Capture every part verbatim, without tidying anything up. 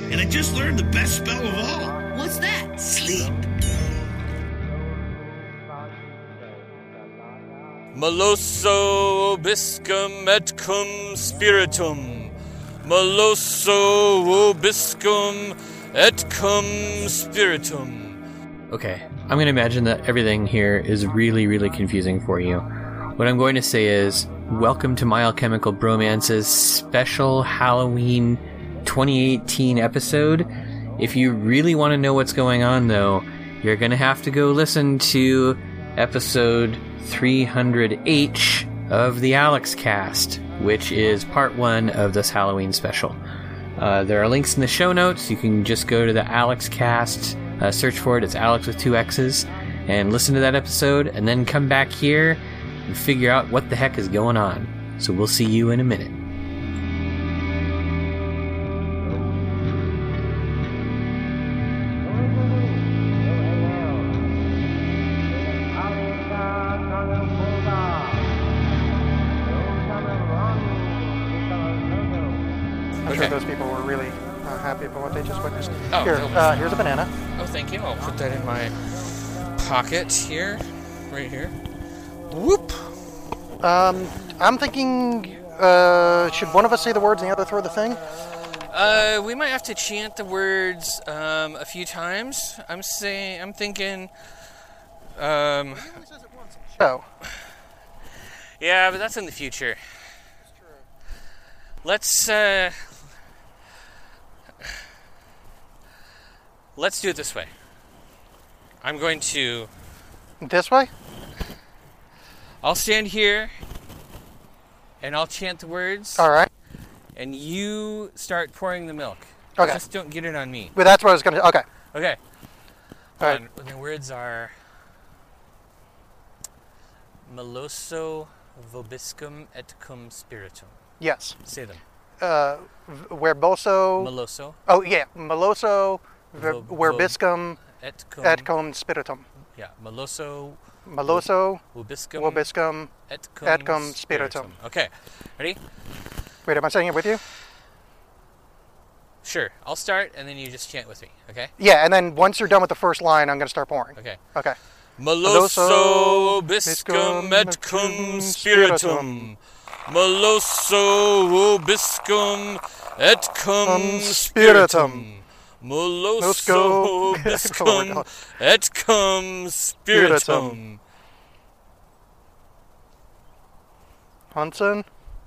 And I just learned the best spell of all. What's that? Sleep. Maloso obiscum et cum spiritum. Maloso obiscum et cum spiritum. Okay, I'm going to imagine that everything here is really, really confusing for you. What I'm going to say is, welcome to My Alchemical Bromance's special Halloween twenty eighteen episode. If you really want to know what's going on, though, you're going to have to go listen to episode three hundred H of the Alex Cast, which is part one of this Halloween special. Uh, there are links in the show notes. You can just go to the Alex Cast, uh, search for it. It's Alex with two X's, and listen to that episode, and then come back here and figure out what the heck is going on. So we'll see you in a minute. I'm sure those people were really uh, happy about what they just witnessed. Oh, Here, no. uh, here's a banana. Oh, thank you. I'll put that in my pocket here. Right here. Whoop! Um, I'm thinking, uh, should one of us say the words and the other throw the thing? Uh, we might have to chant the words um, a few times. I'm saying, I'm thinking. Um, Oh. yeah, but that's in the future. Let's uh, let's do it this way. I'm going to. This way? I'll stand here, and I'll chant the words. All right. And you start pouring the milk. Okay. Just don't get it on me. But that's what I was going to... Okay. Okay. All right. On. The words are... Meloso vobiscum et cum spiritum. Yes. Say them. Uh, verboso... Meloso. Oh, yeah. Meloso ver, Vo- vo- verbiscum Et cum... et cum spiritum. Yeah. Meloso... Meloso Vobiscum... vobiscum Et cum, et cum spiritum. Okay. Ready? Wait, am I saying it with you? Sure. I'll start, and then you just chant with me. Okay? Yeah, and then once you're done with the first line, I'm going to start pouring. Okay. Okay. Meloso obiscum et cum spiritum. Meloso obiscum et cum spiritum. Meloso obiscum et cum spiritum. Hunson?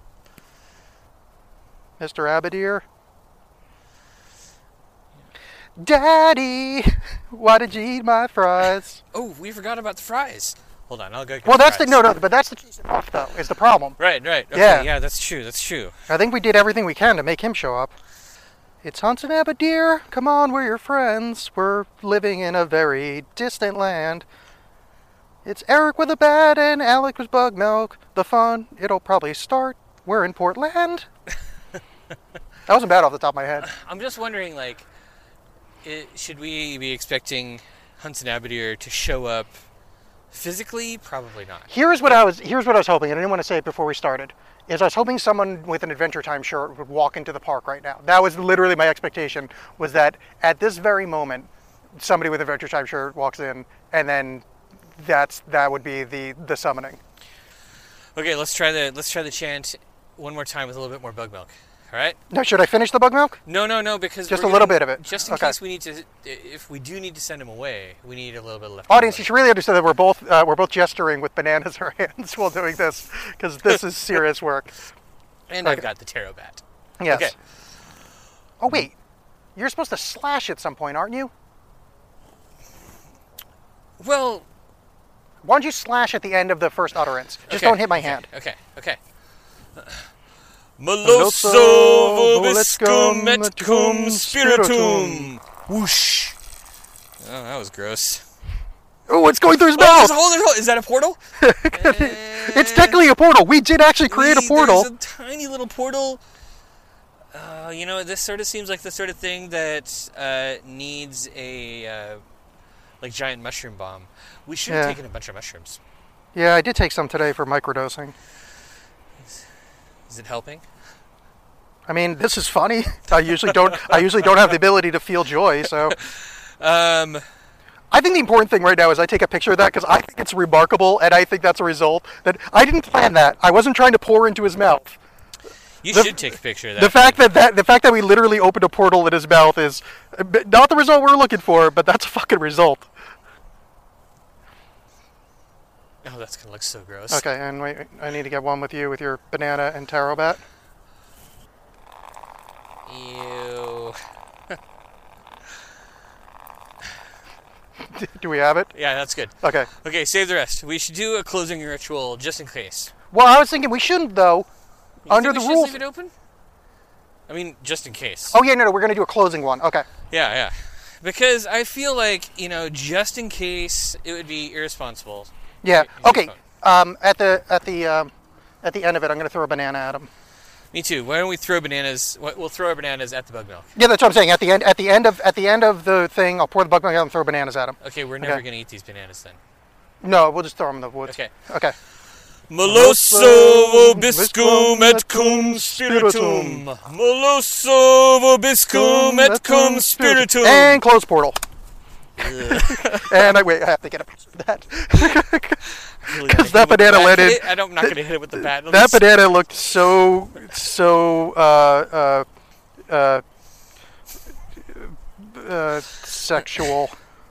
Mister Abadir? Daddy, why did you eat my fries? Oh, we forgot about the fries. Hold on, I'll go get Well, the that's fries. the no, no, but that's the cheese off though. Is the problem? Right, right. Okay, Yeah. yeah, that's true. That's true. I think we did everything we can to make him show up. It's Hunson Abadir. Come on, we're your friends. We're living in a very distant land. It's Eric with a bat and Alec with bug milk. The fun, it'll probably start. We're in Portland. That wasn't bad off the top of my head. I'm just wondering, like, it, should we be expecting Hunson Abadir to show up physically? Probably not. Here's what I was. Here's what I was hoping, and I didn't want to say it before we started. Is I was hoping someone with an Adventure Time shirt would walk into the park right now. That was literally my expectation. Was that at this very moment, somebody with an Adventure Time shirt walks in, and then that's that would be the the summoning. Okay, let's try the let's try the chant one more time with a little bit more bug milk. All right? No, should I finish the bug milk? No, no, no, because Just we're a little gonna- bit of it. Just in Okay. case we need to, if we do need to send him away, we need a little bit left. Audience, you should really understand that we're both uh, we're both gesturing with bananas in our hands while doing this because this is serious work. And Okay. I've got the tarot bat. Yes. Okay. Oh wait, you're supposed to slash at some point, aren't you? Well, Why don't you slash at the end of the first utterance? Just okay, don't hit my okay, hand. Okay, okay. Meloso vobiscum et cum spiritum. Whoosh. Oh, that was gross. Oh, it's going through his Oh, mouth! hold it, hold it. Is that a portal? It's technically a portal. We did actually create a We- portal. There's a tiny little portal. Uh, you know, this sort of seems like the sort of thing that uh, needs a uh, like giant mushroom bomb. We should have Yeah. taken a bunch of mushrooms. Yeah, I did take some today for microdosing. Is it helping? I mean, this is funny. I usually don't. I usually don't have the ability to feel joy. So, Um, I think the important thing right now is I take a picture of that because I think it's remarkable, and I think that's a result that I didn't plan that. I wasn't trying to pour into his mouth. you The- should take a picture of that. The fact that, that the fact that we literally opened a portal in his mouth is uh, b- not the result we're looking for, but that's a fucking result. Oh, that's gonna look so gross. Okay, and wait, I need to get one with you with your banana and taro bat. Ew. Do we have it? Yeah, that's good. Okay. Okay, save the rest. We should do a closing ritual just in case. Well, I was thinking we shouldn't though. You Under think we the should rules. leave it open? I mean, just in case. Oh yeah, no, no, we're gonna do a closing one. Okay. Yeah, yeah. Because I feel like, you know, just in case, it would be irresponsible. Yeah. Use your Okay. phone. Um, at the at the um, at the end of it, I'm gonna throw a banana at him. Me too. Why don't we throw bananas? We'll throw our bananas at the bug milk. Yeah, that's what I'm saying. At the end, at the end of at the end of the thing, I'll pour the bug milk out and throw bananas at him. Okay, we're never Okay. gonna eat these bananas then. No, we'll just throw them in the woods. Okay. Okay. Molosso vobiscum et cum spiritum. Molosso vobiscum et cum spiritum. And close portal. And I wait. I have to get a picture of that. Really Because gonna that hit it with the banana bat? landed- Hit it? I don't, I'm not gonna hit it with the bat. It'll That just- banana looked so so uh, uh, uh, uh, sexual.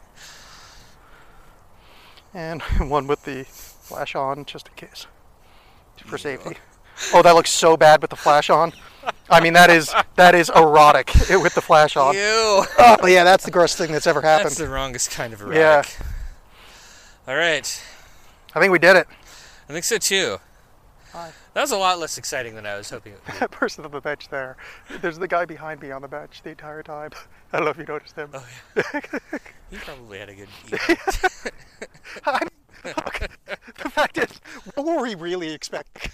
And one with the flash on, just in case, for safety. Oh, that looks so bad with the flash on. I mean, that is that is erotic with the flash on. Ew. Oh yeah, that's the grossest thing that's ever happened. That's the wrongest kind of Yeah. erotic. All right. I think we did it. I think so too. Hi. That was a lot less exciting than I was hoping it would be. That person on the bench there. There's the guy behind me on the bench the entire time. I don't know if you noticed him. Oh, yeah. He probably had a good evening. I mean, look, the fact is, what were we really expecting?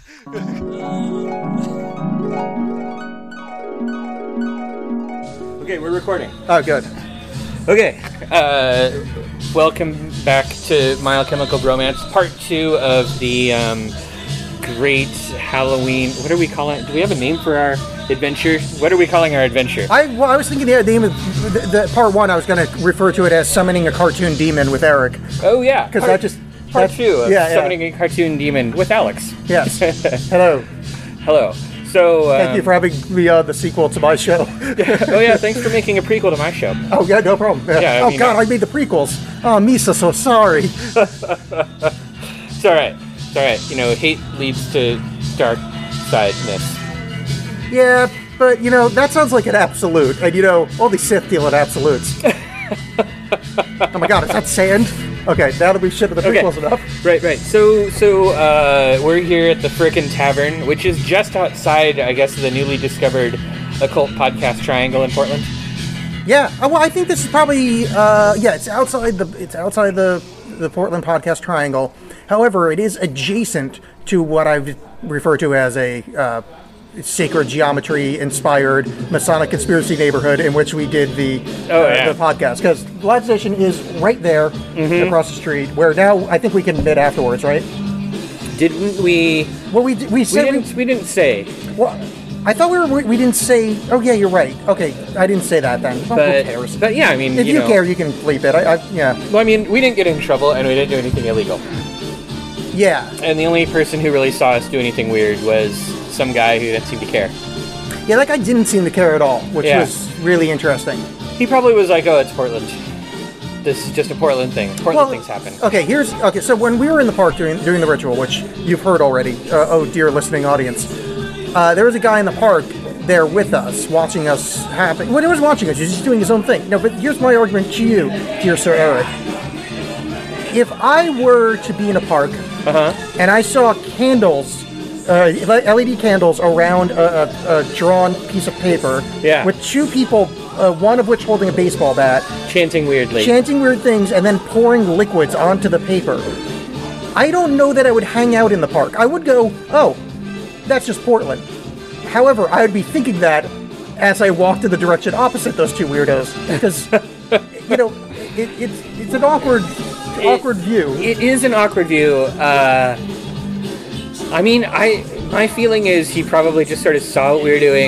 Okay, we're recording. Oh, good. Okay, uh, welcome back to My Alchemical Bromance, part two of the um, great Halloween. What are we calling it? Do we have a name for our adventure? What are we calling our adventure? I, well, I was thinking the name of the, the part one. I was going to refer to it as summoning a cartoon demon with Eric, Oh yeah, because part, that just part that- two of yeah, yeah. summoning a cartoon demon with Alex. Yes. Hello. Hello. So um, Thank you for having me on the sequel to my show. oh yeah, thanks for making a prequel to my show. Oh yeah, no problem. Yeah, I oh mean, God, uh, I made the prequels. Oh, Misa, so sorry. It's all right. It's all right. You know, hate leads to dark sideness. Yeah, but you know that sounds like an absolute, and you know only Sith deal in absolutes. Oh my God, is that sand? Okay, now that we've shit with the Okay. prequels enough. Right, right. So, so uh, we're here at the Frickin' Tavern, which is just outside, I guess, the newly discovered occult podcast Triangle in Portland. Yeah, uh, well, I think this is probably uh, yeah, it's outside the it's outside the the Portland Podcast Triangle. However, it is adjacent to what I've referred to as a uh, sacred geometry inspired Masonic conspiracy neighborhood in which we did the Oh, uh, yeah. the podcast, because Live Station is right there across the street. Where now I think we can admit afterwards, right? Didn't we? Well, we d- we We said we, didn't. We didn't say, well, I thought we were we, we didn't say. Oh yeah, you're right. Okay, I didn't say that then. Well, who but cares? but yeah, I mean, If you you, know, care, you can bleep it. I, I yeah well, I mean, we didn't get in trouble, and we didn't do anything illegal. yeah. And the only person who really saw us do anything weird was some guy who didn't seem to care. Yeah, that guy didn't seem to care at all, which Yeah. was really interesting. He probably was like, "Oh, it's Portland. This is just a Portland thing. Portland Well, things happen." Okay, here's okay. So when we were in the park doing doing the ritual, which you've heard already, uh, oh dear listening audience, uh, there was a guy in the park there with us, watching us happen. Well, he was watching us; he was just doing his own thing. No, but here's my argument to you, dear Sir Eric. If I were to be in a park Uh-huh. and I saw candles, uh, L E D candles around a, a, a drawn piece of paper, Yeah. with two people, uh, one of which holding a baseball bat, Chanting weirdly. chanting weird things, and then pouring liquids onto the paper. I don't know that I would hang out in the park. I would go, oh, that's just Portland. However, I would be thinking that as I walked in the direction opposite those two weirdos, because, you know, it, it's it's an awkward, awkward view. It is an awkward view. Uh, I mean, I my feeling is he probably just sort of saw what we were doing,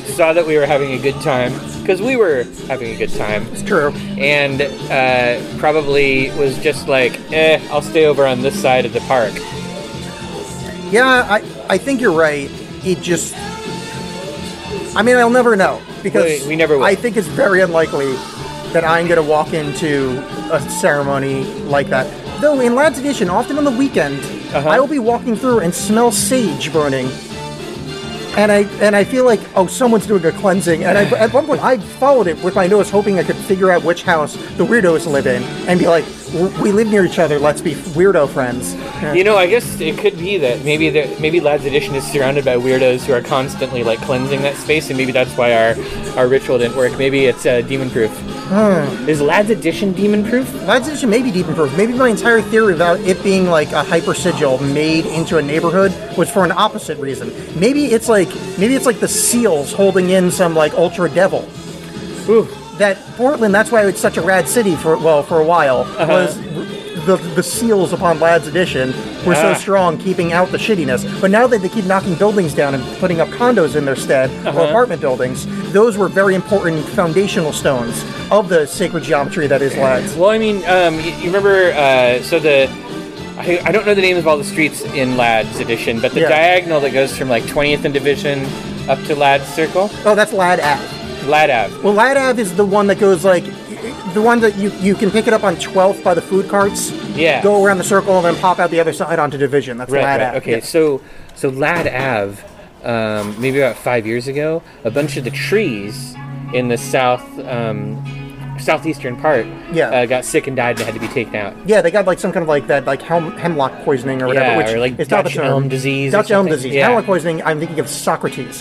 saw that we were having a good time, because we were having a good time, It's true. and uh, probably was just like, eh, I'll stay over on this side of the park. Yeah, I, I think you're right. It just... I mean, I'll never know. Because We- we never will. I think it's very unlikely that I'm going to walk into a ceremony like that. Though in Lads Edition, often on the weekend, Uh-huh. I will be walking through and smell sage burning. And I and I feel like, oh, someone's doing a cleansing. And I, at one point, I followed it with my nose, hoping I could figure out which house the weirdos live in, and be like, we live near each other, let's be weirdo friends. Yeah. You know, I guess it could be that maybe there, maybe Lads Edition is surrounded by weirdos who are constantly like cleansing that space, and maybe that's why our, our ritual didn't work. Maybe it's uh, demon proof. Is Lads Edition demon proof? Lads Edition may be demon proof. Maybe my entire theory about it being like a hyper sigil made into a neighborhood was for an opposite reason. Maybe it's like maybe it's like the seals holding in some like ultra devil. Ooh. That Portland, that's why it's such a rad city for well for a while, was the the seals upon Lads Edition were so Ah. strong, keeping out the shittiness. But now that they keep knocking buildings down and putting up condos in their stead, or Uh-huh. apartment buildings, those were very important foundational stones of the sacred geometry that is Lads. Well, I mean, um, you, you remember, uh, so the, I, I don't know the names of all the streets in Lads Edition, but the Yeah. diagonal that goes from like twentieth and Division up to Lads Circle, Oh, that's Lad Ave. Lad Ave. Well, Lad Ave is the one that goes like, the one that you, you can pick it up on twelfth by the food carts. Yeah. Go around the circle and then pop out the other side onto Division. That's Right, Lad right. Ave. Okay, Yeah. so so Lad Ave, um, maybe about five years ago, a bunch of the trees in the south um, southeastern part Yeah. uh, got sick and died and had to be taken out. Yeah, they got like some kind of like that, like hem- hemlock poisoning or whatever. Yeah, which or like is not the Dutch term. elm disease or Dutch elm something. disease. Yeah. Hemlock poisoning. I'm thinking of Socrates.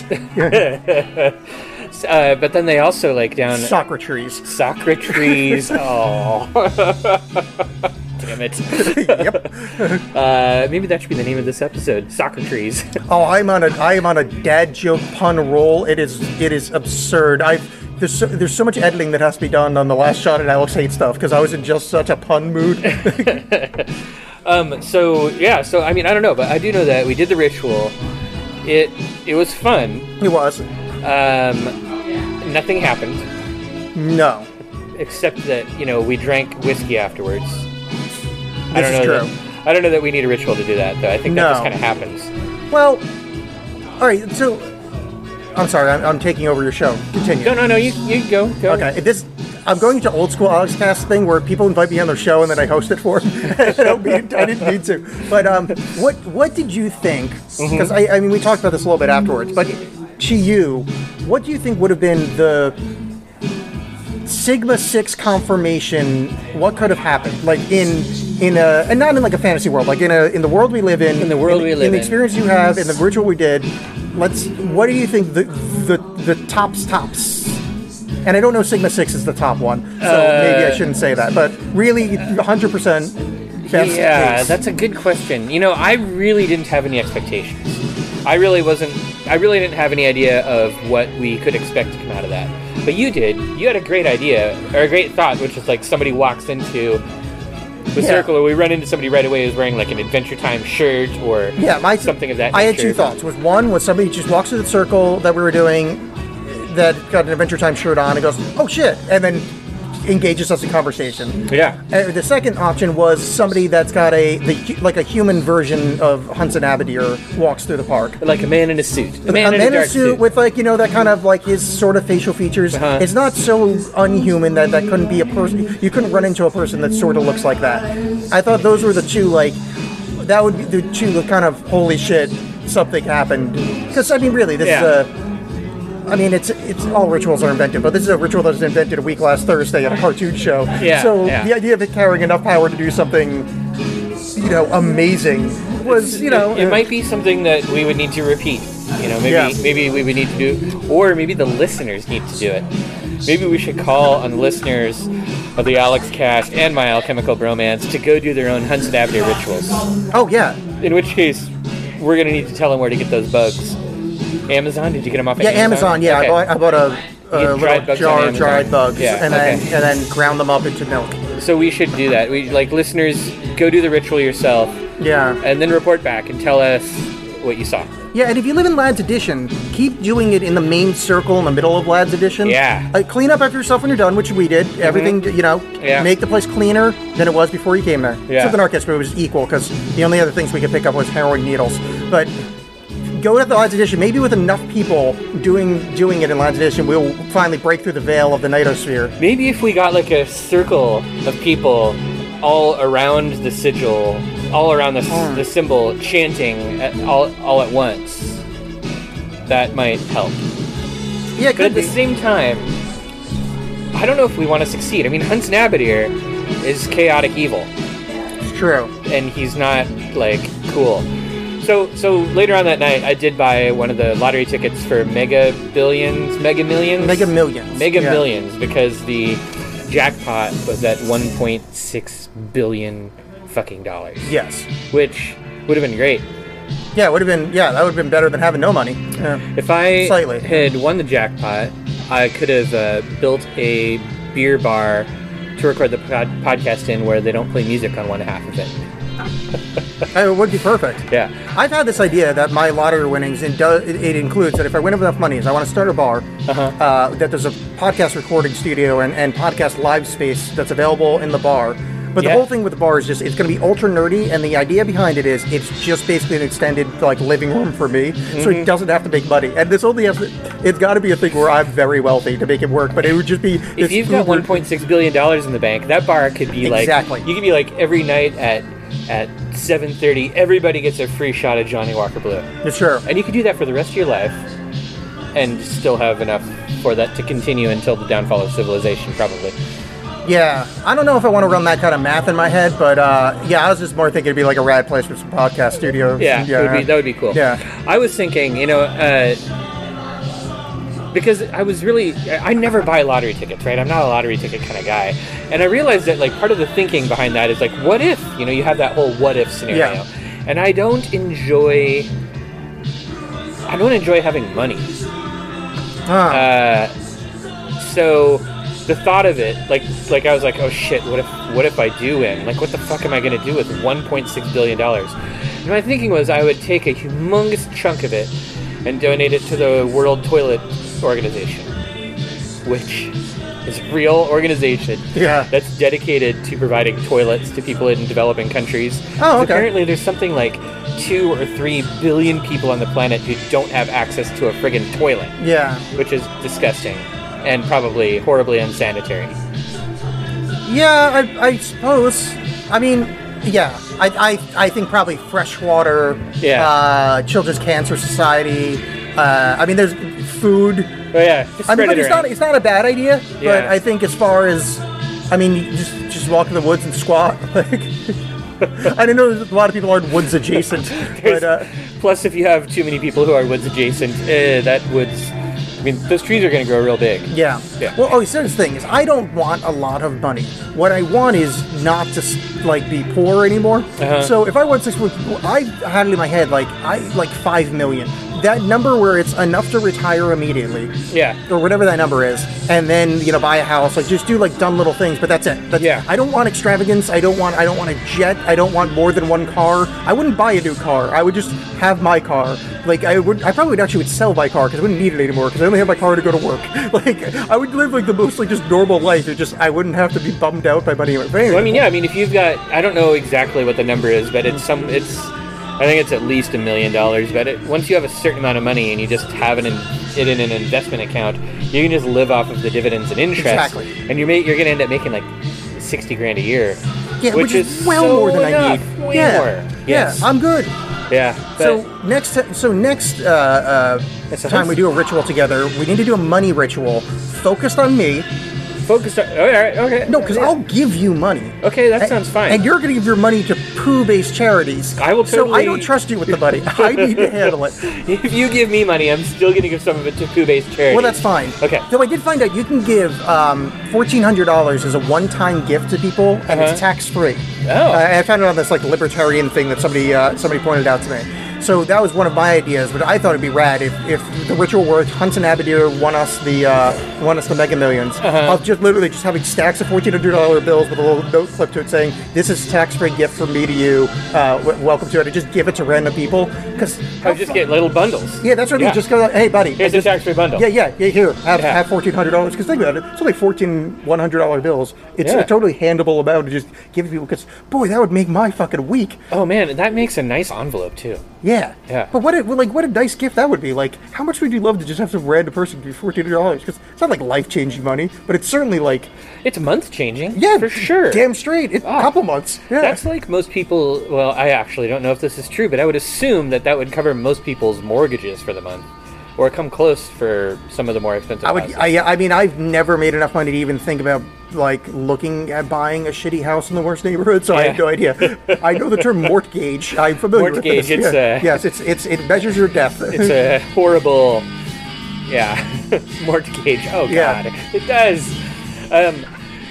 Uh, but then they also like down Socrates. Socrates. Oh, damn it. Yep. Uh, maybe that should be the name of this episode. Socrates. Oh, I'm on a I am on a dad joke pun roll. It is it is absurd. I there's so, there's so much editing that has to be done on the last shot at Alex Hate stuff because I was in just such a pun mood. Um, so yeah, so I mean, I don't know, but I do know that we did the ritual. It it was fun. It was. Um, nothing happened No. except that you know we drank whiskey afterwards. I This don't is know. true. That, I don't know that we need a ritual to do that, though. I think that No. just kind of happens. Well, all right. So, I'm sorry. I'm, I'm taking over your show. Continue. No, no, no. You you go go. Okay. If this, I'm going to old school Alex Cast thing where people invite me on their show and then I host it for them. I don't mean, I didn't mean to. But um, what what did you think? Because I, I mean, we talked about this a little bit afterwards. But to you, what do you think would have been the Sigma Six confirmation? What could have happened? Like in in a, and not in like a fantasy world, like in a in the world we live in. In the world in, we live in the in. experience you have, in the ritual we did. Let's. What do you think the the the tops tops? And I don't know Sigma Six is the top one, so maybe I shouldn't say that. But really, one hundred percent best Yeah, case. that's a good question. You know, I really didn't have any expectations. I really wasn't. I really didn't have any idea of what we could expect to come out of that. But you did. You had a great idea or a great thought, which is like somebody walks into the Yeah. circle, or we run into somebody right away who's wearing like an Adventure Time shirt or Yeah, my something of that I had nature. two thoughts. Was one was somebody just walks through the circle that we were doing, that got an Adventure Time shirt on, and goes, "Oh shit," and then engages us in conversation. Yeah. And the second option was somebody that's got a the, hu- like a human version of Hunson Abadir walks through the park. Like a man in a suit. A A man, in, man a in a dark suit with like you know that kind of like his sort of facial features. Uh-huh. It's not so unhuman that that couldn't be a person. You couldn't run into a person that sort of looks like that. I thought those were the two like that would be the two kind of holy shit something happened. Because I mean really this Yeah. is a. I mean, it's it's all rituals are invented, but this is a ritual that was invented a week last Thursday at a cartoon show. Yeah, So yeah. the idea of it carrying enough power to do something, you know, amazing was, you know, it, it uh, might be something that we would need to repeat. You know, maybe Yeah. maybe we would need to do, or maybe the listeners need to do it. Maybe we should call on the listeners of the Alex Cast and My Alchemical Bromance to go do their own Hunson Abadir rituals. Oh yeah, In which case, we're gonna need to tell them where to get those bugs. Amazon? Did you get them off? yeah, Of Amazon. Yeah, Okay. I bought I bought a, You a get dried little bugs on jar of Amazon. dried bugs, Yeah, and then okay. and then ground them up into milk. So we should do that. We like listeners, go do the ritual yourself, Yeah. and then report back and tell us what you saw. Yeah, and if you live in Ladd's Edition, keep doing it in the main circle in the middle of Ladd's Edition. Yeah. Uh, clean up after yourself when you're done, which we did. Everything, you know, Yeah. make the place cleaner than it was before you came there. Yeah. Except the Narcos, but it was equal, because the only other things we could pick up was heroin needles. But go to the Ladd's Edition. Maybe with enough people doing doing it in Ladd's Edition, we'll finally break through the veil of the Nightosphere. Maybe if we got like a circle of people all around the sigil, all around the, Mm. the symbol, chanting at, all, all at once, that might help. Yeah, it But could at the be. same time, I don't know if we want to succeed. I mean, Hunts Nabadir is chaotic evil, It's true. and he's not, like, cool. So so later on that night, I did buy one of the lottery tickets for Mega Billions, Mega Millions? Mega Millions. Mega Yeah. Millions, because the jackpot was at one point six billion fucking dollars. Yes. Which would have been great. Yeah, it would have been. Yeah, that would have been better than having no money. Yeah. If I Slightly. had won the jackpot, I could have uh, built a beer bar to record the pod- podcast in where they don't play music on one half of it. It would be perfect. Yeah. I've had this idea that my lottery winnings it, do, it, it includes that if I win enough money, is I want to start a bar Uh-huh. uh, that there's a podcast recording studio and, and podcast live space that's available in the bar. But the Yeah. whole thing with the bar is just it's going to be ultra nerdy, and the idea behind it is it's just basically an extended like living room for me, so Mm-hmm. it doesn't have to make money. And this only has to, it's got to be a thing where I'm very wealthy to make it work. But it would just be If this you've got uber- one point six billion dollars in the bank, that bar could be like Exactly. you could be like every night at at seven thirty, everybody gets a free shot of Johnny Walker Blue, Sure. and you could do that for the rest of your life, and still have enough for that to continue until the downfall of civilization, probably. Yeah, I don't know if I want to run that kind of math in my head, but uh, yeah, I was just more thinking it'd be like a rad place with some podcast studios. Yeah, yeah. That, would be, that would be cool. Yeah. I was thinking, you know, uh, because I was really, I I never buy lottery tickets, right? I'm not a lottery ticket kind of guy. And I realized that, like, part of the thinking behind that is, like, what if? You know, you have that whole what if scenario. Yeah. And I don't enjoy, I don't enjoy having money. Huh. Uh, so the thought of it, like, like I was like, oh shit, what if, what if I do win? Like, what the fuck am I gonna do with one point six billion dollars? And my thinking was, I would take a humongous chunk of it and donate it to the World Toilet Organization, which is a real organization Yeah. that's dedicated to providing toilets to people in developing countries. Oh, okay. Apparently, there's something like two or three billion people on the planet who don't have access to a friggin' toilet, yeah. which is disgusting and probably horribly unsanitary. Yeah, I, I suppose. I mean, yeah, I, I, I think probably Freshwater, Yeah. uh, Children's Cancer Society. Uh, I mean, there's food. Oh yeah, just I mean, spread but it it's around. not it's not a bad idea. But Yeah. I think as far as, I mean, you just just walk in the woods and squat. Like, I don't know. A lot of people aren't woods adjacent, There's- but uh, Plus, if you have too many people who are woods adjacent, eh, that woods. I mean, those trees are going to grow real big. yeah. Yeah. Well, oh, so the thing is, I don't want a lot of money. What I want is not to s- like be poor anymore. Uh-huh. So if I want six, I had it in my head like I like five million. That number where it's enough to retire immediately. Yeah. Or whatever that number is, and then you know buy a house. Like just do like dumb little things, but that's it. That's, Yeah. I don't want extravagance. I don't want. I don't want a jet. I don't want more than one car. I wouldn't buy a new car. I would just have my car. Like I would. I probably would actually would sell my car because I wouldn't need it anymore because I only have my car to go to work. Like I would live like the most like just normal life. It just I wouldn't have to be bummed out by money. But anyway, Well, I mean, yeah. I mean, if you've got, I don't know exactly what the number is, but it's some. It's. I think it's at least a million dollars. But it, once you have a certain amount of money and you just have it in, it in an investment account, you can just live off of the dividends and interest. Exactly. And you're ma- you're going to end up making like sixty grand a year. yeah, which, is, is well so more than I enough. need. Way yeah, more. Yes. yeah, I'm good. Yeah. But, So next, so next uh, It's uh, a time host- we do a ritual together, we need to do a money ritual focused on me. focus on. Oh, all right. Okay. No, because I'll give you money. Okay, that And- sounds fine. And you're going to give your money to poo-based charities. I will So I totally- don't trust you with the money. I need to handle it. If you give me money, I'm still going to give some of it to poo-based charity. Well, that's fine. Okay. Though I did find out you can give um, fourteen hundred dollars as a one-time gift to people, and Uh-huh. it's tax-free. Oh. Uh, I found it on this like libertarian thing that somebody uh, somebody pointed out to me. So that was one of my ideas, but I thought it'd be rad if, if the ritual worked. Hunts and Abadir won us the uh, won us the Mega Millions. Uh-huh. Of just literally just having stacks of fourteen hundred dollar bills with a little note clip to it saying, "This is tax-free gift from me to you. Uh, w- welcome to it." And just give it to random people because I would just get little bundles. yeah, that's what I mean. Yeah. Just go, hey, buddy, Here's a just, tax-free bundle. Yeah, yeah, yeah. Here, have Yeah. have fourteen hundred dollars. Because think about it, it's only fourteen one hundred dollar bills. It's Yeah. a totally handable amount to just give to people. Because boy, that would make my fucking week. Oh man, that makes a nice envelope too. Yeah. Yeah. But what a, like what a nice gift that would be. Like, how much would you love to just have some random person give you fourteen hundred dollars? Because it's not like life changing money, but it's certainly like It's month changing. yeah, for sure. damn straight. It, Oh. couple months. Yeah. That's like most people. Well, I actually don't know if this is true, but I would assume that that would cover most people's mortgages for the month, or come close for some of the more expensive I would. houses. I, I mean, I've never made enough money to even think about like looking at buying a shitty house in the worst neighborhood. So I have Yeah. no idea. I know the term mortgage. I'm familiar Mortgage, with this. it's, Yeah. uh, yes, it's it's it measures your death. It's a horrible, yeah, mortgage. Oh god, Yeah. it does. Um,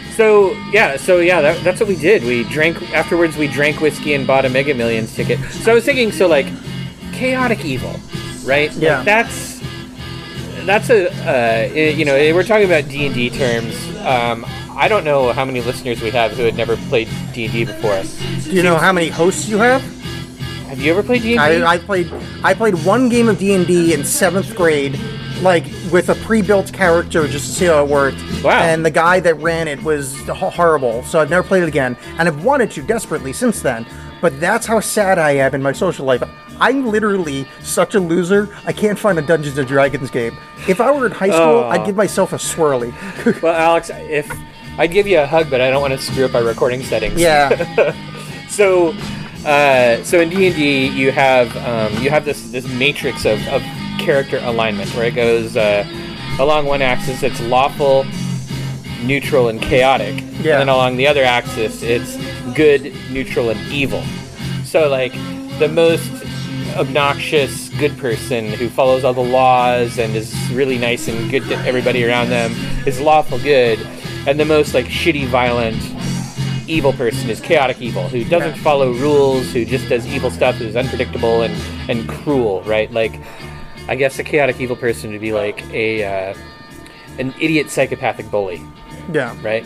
so yeah, so yeah, that, that's what we did. We drank afterwards. We drank whiskey and bought a Mega Millions ticket. So I was thinking, so like, chaotic evil, right? Like, Yeah. that's that's a uh, i- you know we're talking about D and D terms. Um, I don't know how many listeners we have who had never played D and D before. Do you know how many hosts you have? Have you ever played D and D? I, I played I played one game of D and D in seventh grade, like with a pre-built character just to see how it worked. Wow. And the guy that ran it was ho- horrible, so I've never played it again, and I've wanted to desperately since then. But that's how sad I am in my social life. I'm literally such a loser. I can't find a Dungeons and Dragons game. If I were in high school, Oh. I'd give myself a swirly. Well, Alex, if I'd give you a hug, but I don't want to screw up our recording settings. Yeah. So, uh, so in D and D, you have um, you have this this matrix of, of character alignment where it goes uh, along one axis, it's lawful, neutral, and chaotic, Yeah. and then along the other axis, it's good, neutral, and evil. So, like the most obnoxious good person who follows all the laws and is really nice and good to everybody around them is lawful good, and the most like shitty, violent, evil person is chaotic evil, who doesn't Yeah. follow rules, who just does evil stuff, who's unpredictable and and cruel, right? Like, I guess a chaotic evil person would be like a uh, an idiot psychopathic bully, Yeah. right?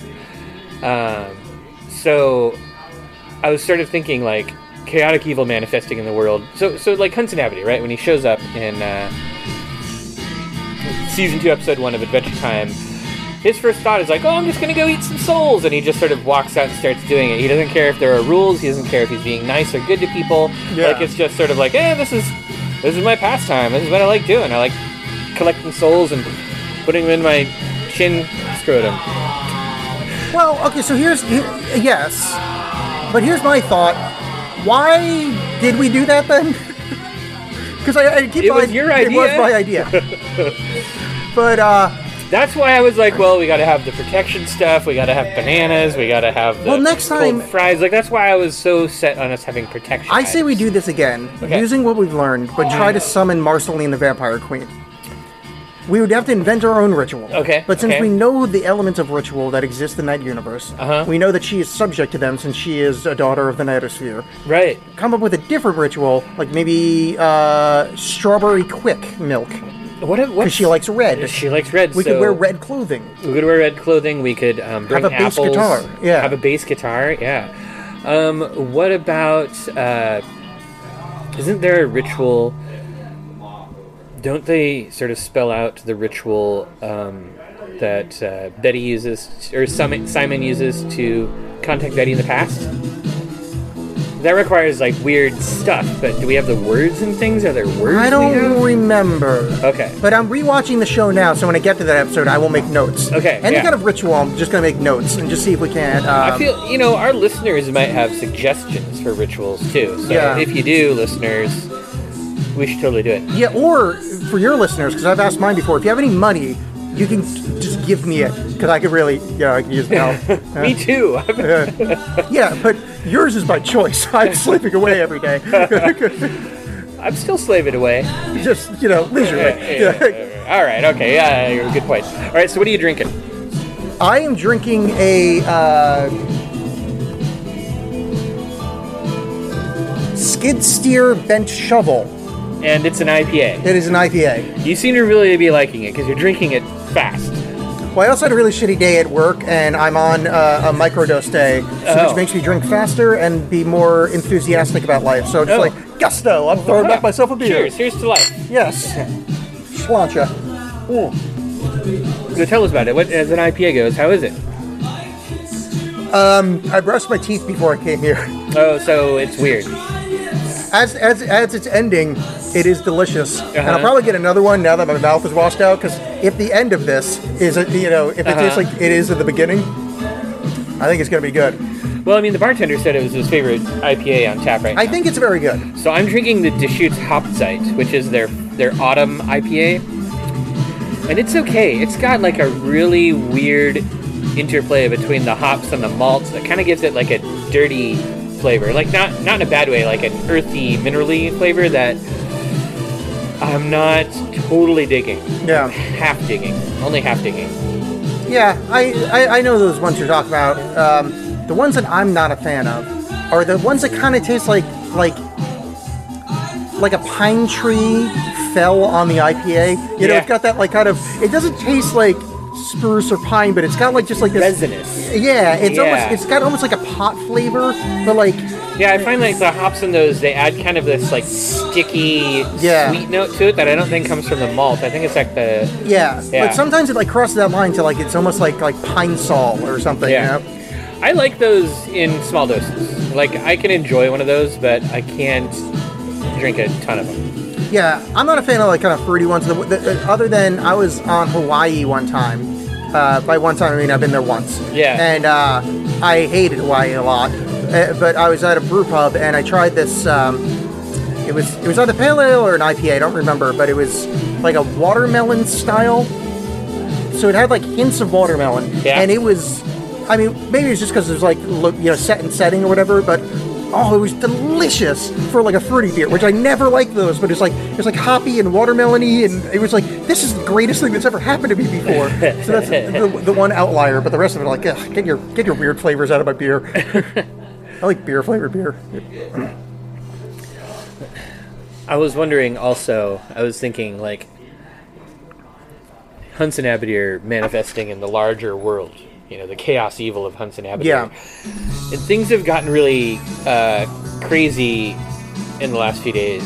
Um, so I was sort of thinking like chaotic evil manifesting in the world. So so like Hunts and Abadir, right? When he shows up in uh, season two, episode one of Adventure Time, his first thought is like, oh, I'm just gonna go eat some souls, and he just sort of walks out and starts doing it. He doesn't care if there are rules. He doesn't care if he's being nice or good to people. Yeah. Like, it's just sort of like, eh, this is this is my pastime. This is what I like doing. I like collecting souls and putting them in my chin scrotum. Well, okay, so here's here, yes, but here's my thought. Why did we do that then? Because I, I keep It was my- your It was idea. my idea. But uh, That's why I was like, well, we got to have the protection stuff. We got to have bananas. We got to have the Well, next cold time- fries. Like, that's why I was so set on us having protection. I say we items. do this again, Okay. using what we've learned, but try to summon Marceline the Vampire Queen. We would have to invent our own ritual. Okay, But since okay. we know the elements of ritual that exist in that universe, Uh-huh. we know that she is subject to them since she is a daughter of the Nightosphere. Right. Come up with a different ritual, like maybe uh, strawberry quick milk, What? What? because she likes red. She likes red. We so could wear red clothing. We could wear red clothing. We could um, bring Have a bass apples, guitar, yeah. Have a bass guitar. Yeah. Um, what about? Uh, isn't there a ritual? Don't they sort of spell out the ritual um, that uh, Betty uses, or Simon Simon uses to contact Betty in the past? That requires like weird stuff, but do we have the words and things? Are there words? I we don't have? remember. Okay. But I'm rewatching the show now, so when I get to that episode, I will make notes. Okay, Any yeah. kind of ritual, I'm just going to make notes and just see if we can. Um, I feel, you know, our listeners might have suggestions for rituals too. So Yeah. if you do, listeners, we should totally do it. Yeah, or for your listeners, because I've asked mine before, if you have any money, you can just give me it, because I could really, yeah, I could use the help. Me too. Yeah, but yours is by choice. I'm sleeping away every day. I'm still slaving away. Just, you know, leisurely. Yeah. All right. Okay. Yeah. You're a good point. All right. So what are you drinking? I am drinking a uh, skid steer bent shovel. And it's an I P A. It is an I P A. You seem to really be liking it because you're drinking it fast. Well, I also had a really shitty day at work, and I'm on uh, a microdose day, so Oh. which makes me drink faster and be more enthusiastic about life. So just Oh. like, gusto, I'm throwing back myself a beer. Cheers. Here's to life. Yes. Sláinte. So tell us about it. What, as an I P A goes, how is it? I brushed my teeth before I came here. Oh, so it's weird. As as as it's ending, it is delicious, and I'll Uh-huh. probably get another one now that my mouth is washed out. Because if the end of this is, a, you know, if it Uh-huh. tastes like it is at the beginning, I think it's going to be good. Well, I mean, the bartender said it was his favorite I P A on tap right now. I think it's very good. So I'm drinking the Deschutes Hopzeit, which is their their autumn I P A, and it's okay. It's got like a really weird interplay between the hops and the malts that kind of gives it like a dirty flavor, like not not in a bad way, like an earthy, minerally flavor that I'm not totally digging. Yeah. Half digging, only half digging. Yeah, I, I, I know those ones you're talking about. Um, the ones that I'm not a fan of are the ones that kind of taste like like like a pine tree fell on the I P A. You know, Yeah. it's got that like kind of. It doesn't taste like spruce or pine, but it's got like just like this. Resinous. Yeah, it's Yeah. almost it's got almost like a pot flavor, but like Yeah, I find like the hops in those, they add kind of this like sticky Yeah. sweet note to it that I don't think comes from the malt. I think it's like the yeah. Yeah. But sometimes it like crosses that line to like it's almost like like pine sol or something. Yeah. You know? I like those in small doses. Like I can enjoy one of those, but I can't drink a ton of them. Yeah, I'm not a fan of like kind of fruity ones. The, the, the- other than I was on Hawaii one time. Uh, by one time I mean I've been there once. Yeah. And uh, I hated Hawaii a lot. Uh, but I was at a brew pub and I tried this. Um, it was it was either pale ale or an I P A. I don't remember, but it was like a watermelon style. So it had like hints of watermelon. Yeah. And it was. I mean, maybe it was just because it was like look, you know set and setting or whatever, but. Oh, it was delicious for like a fruity beer, which I never liked those. But it's like it's like hoppy and watermelony, and it was like this is the greatest thing that's ever happened to me before. So that's the, the one outlier. But the rest of it, like, ugh, get your get your weird flavors out of my beer. I like beer flavored beer. I was wondering also, I was thinking like Hunson Abadir manifesting in the larger world. You know, the chaos evil of Hunson Abadir. Yeah. And things have gotten really uh, crazy in the last few days.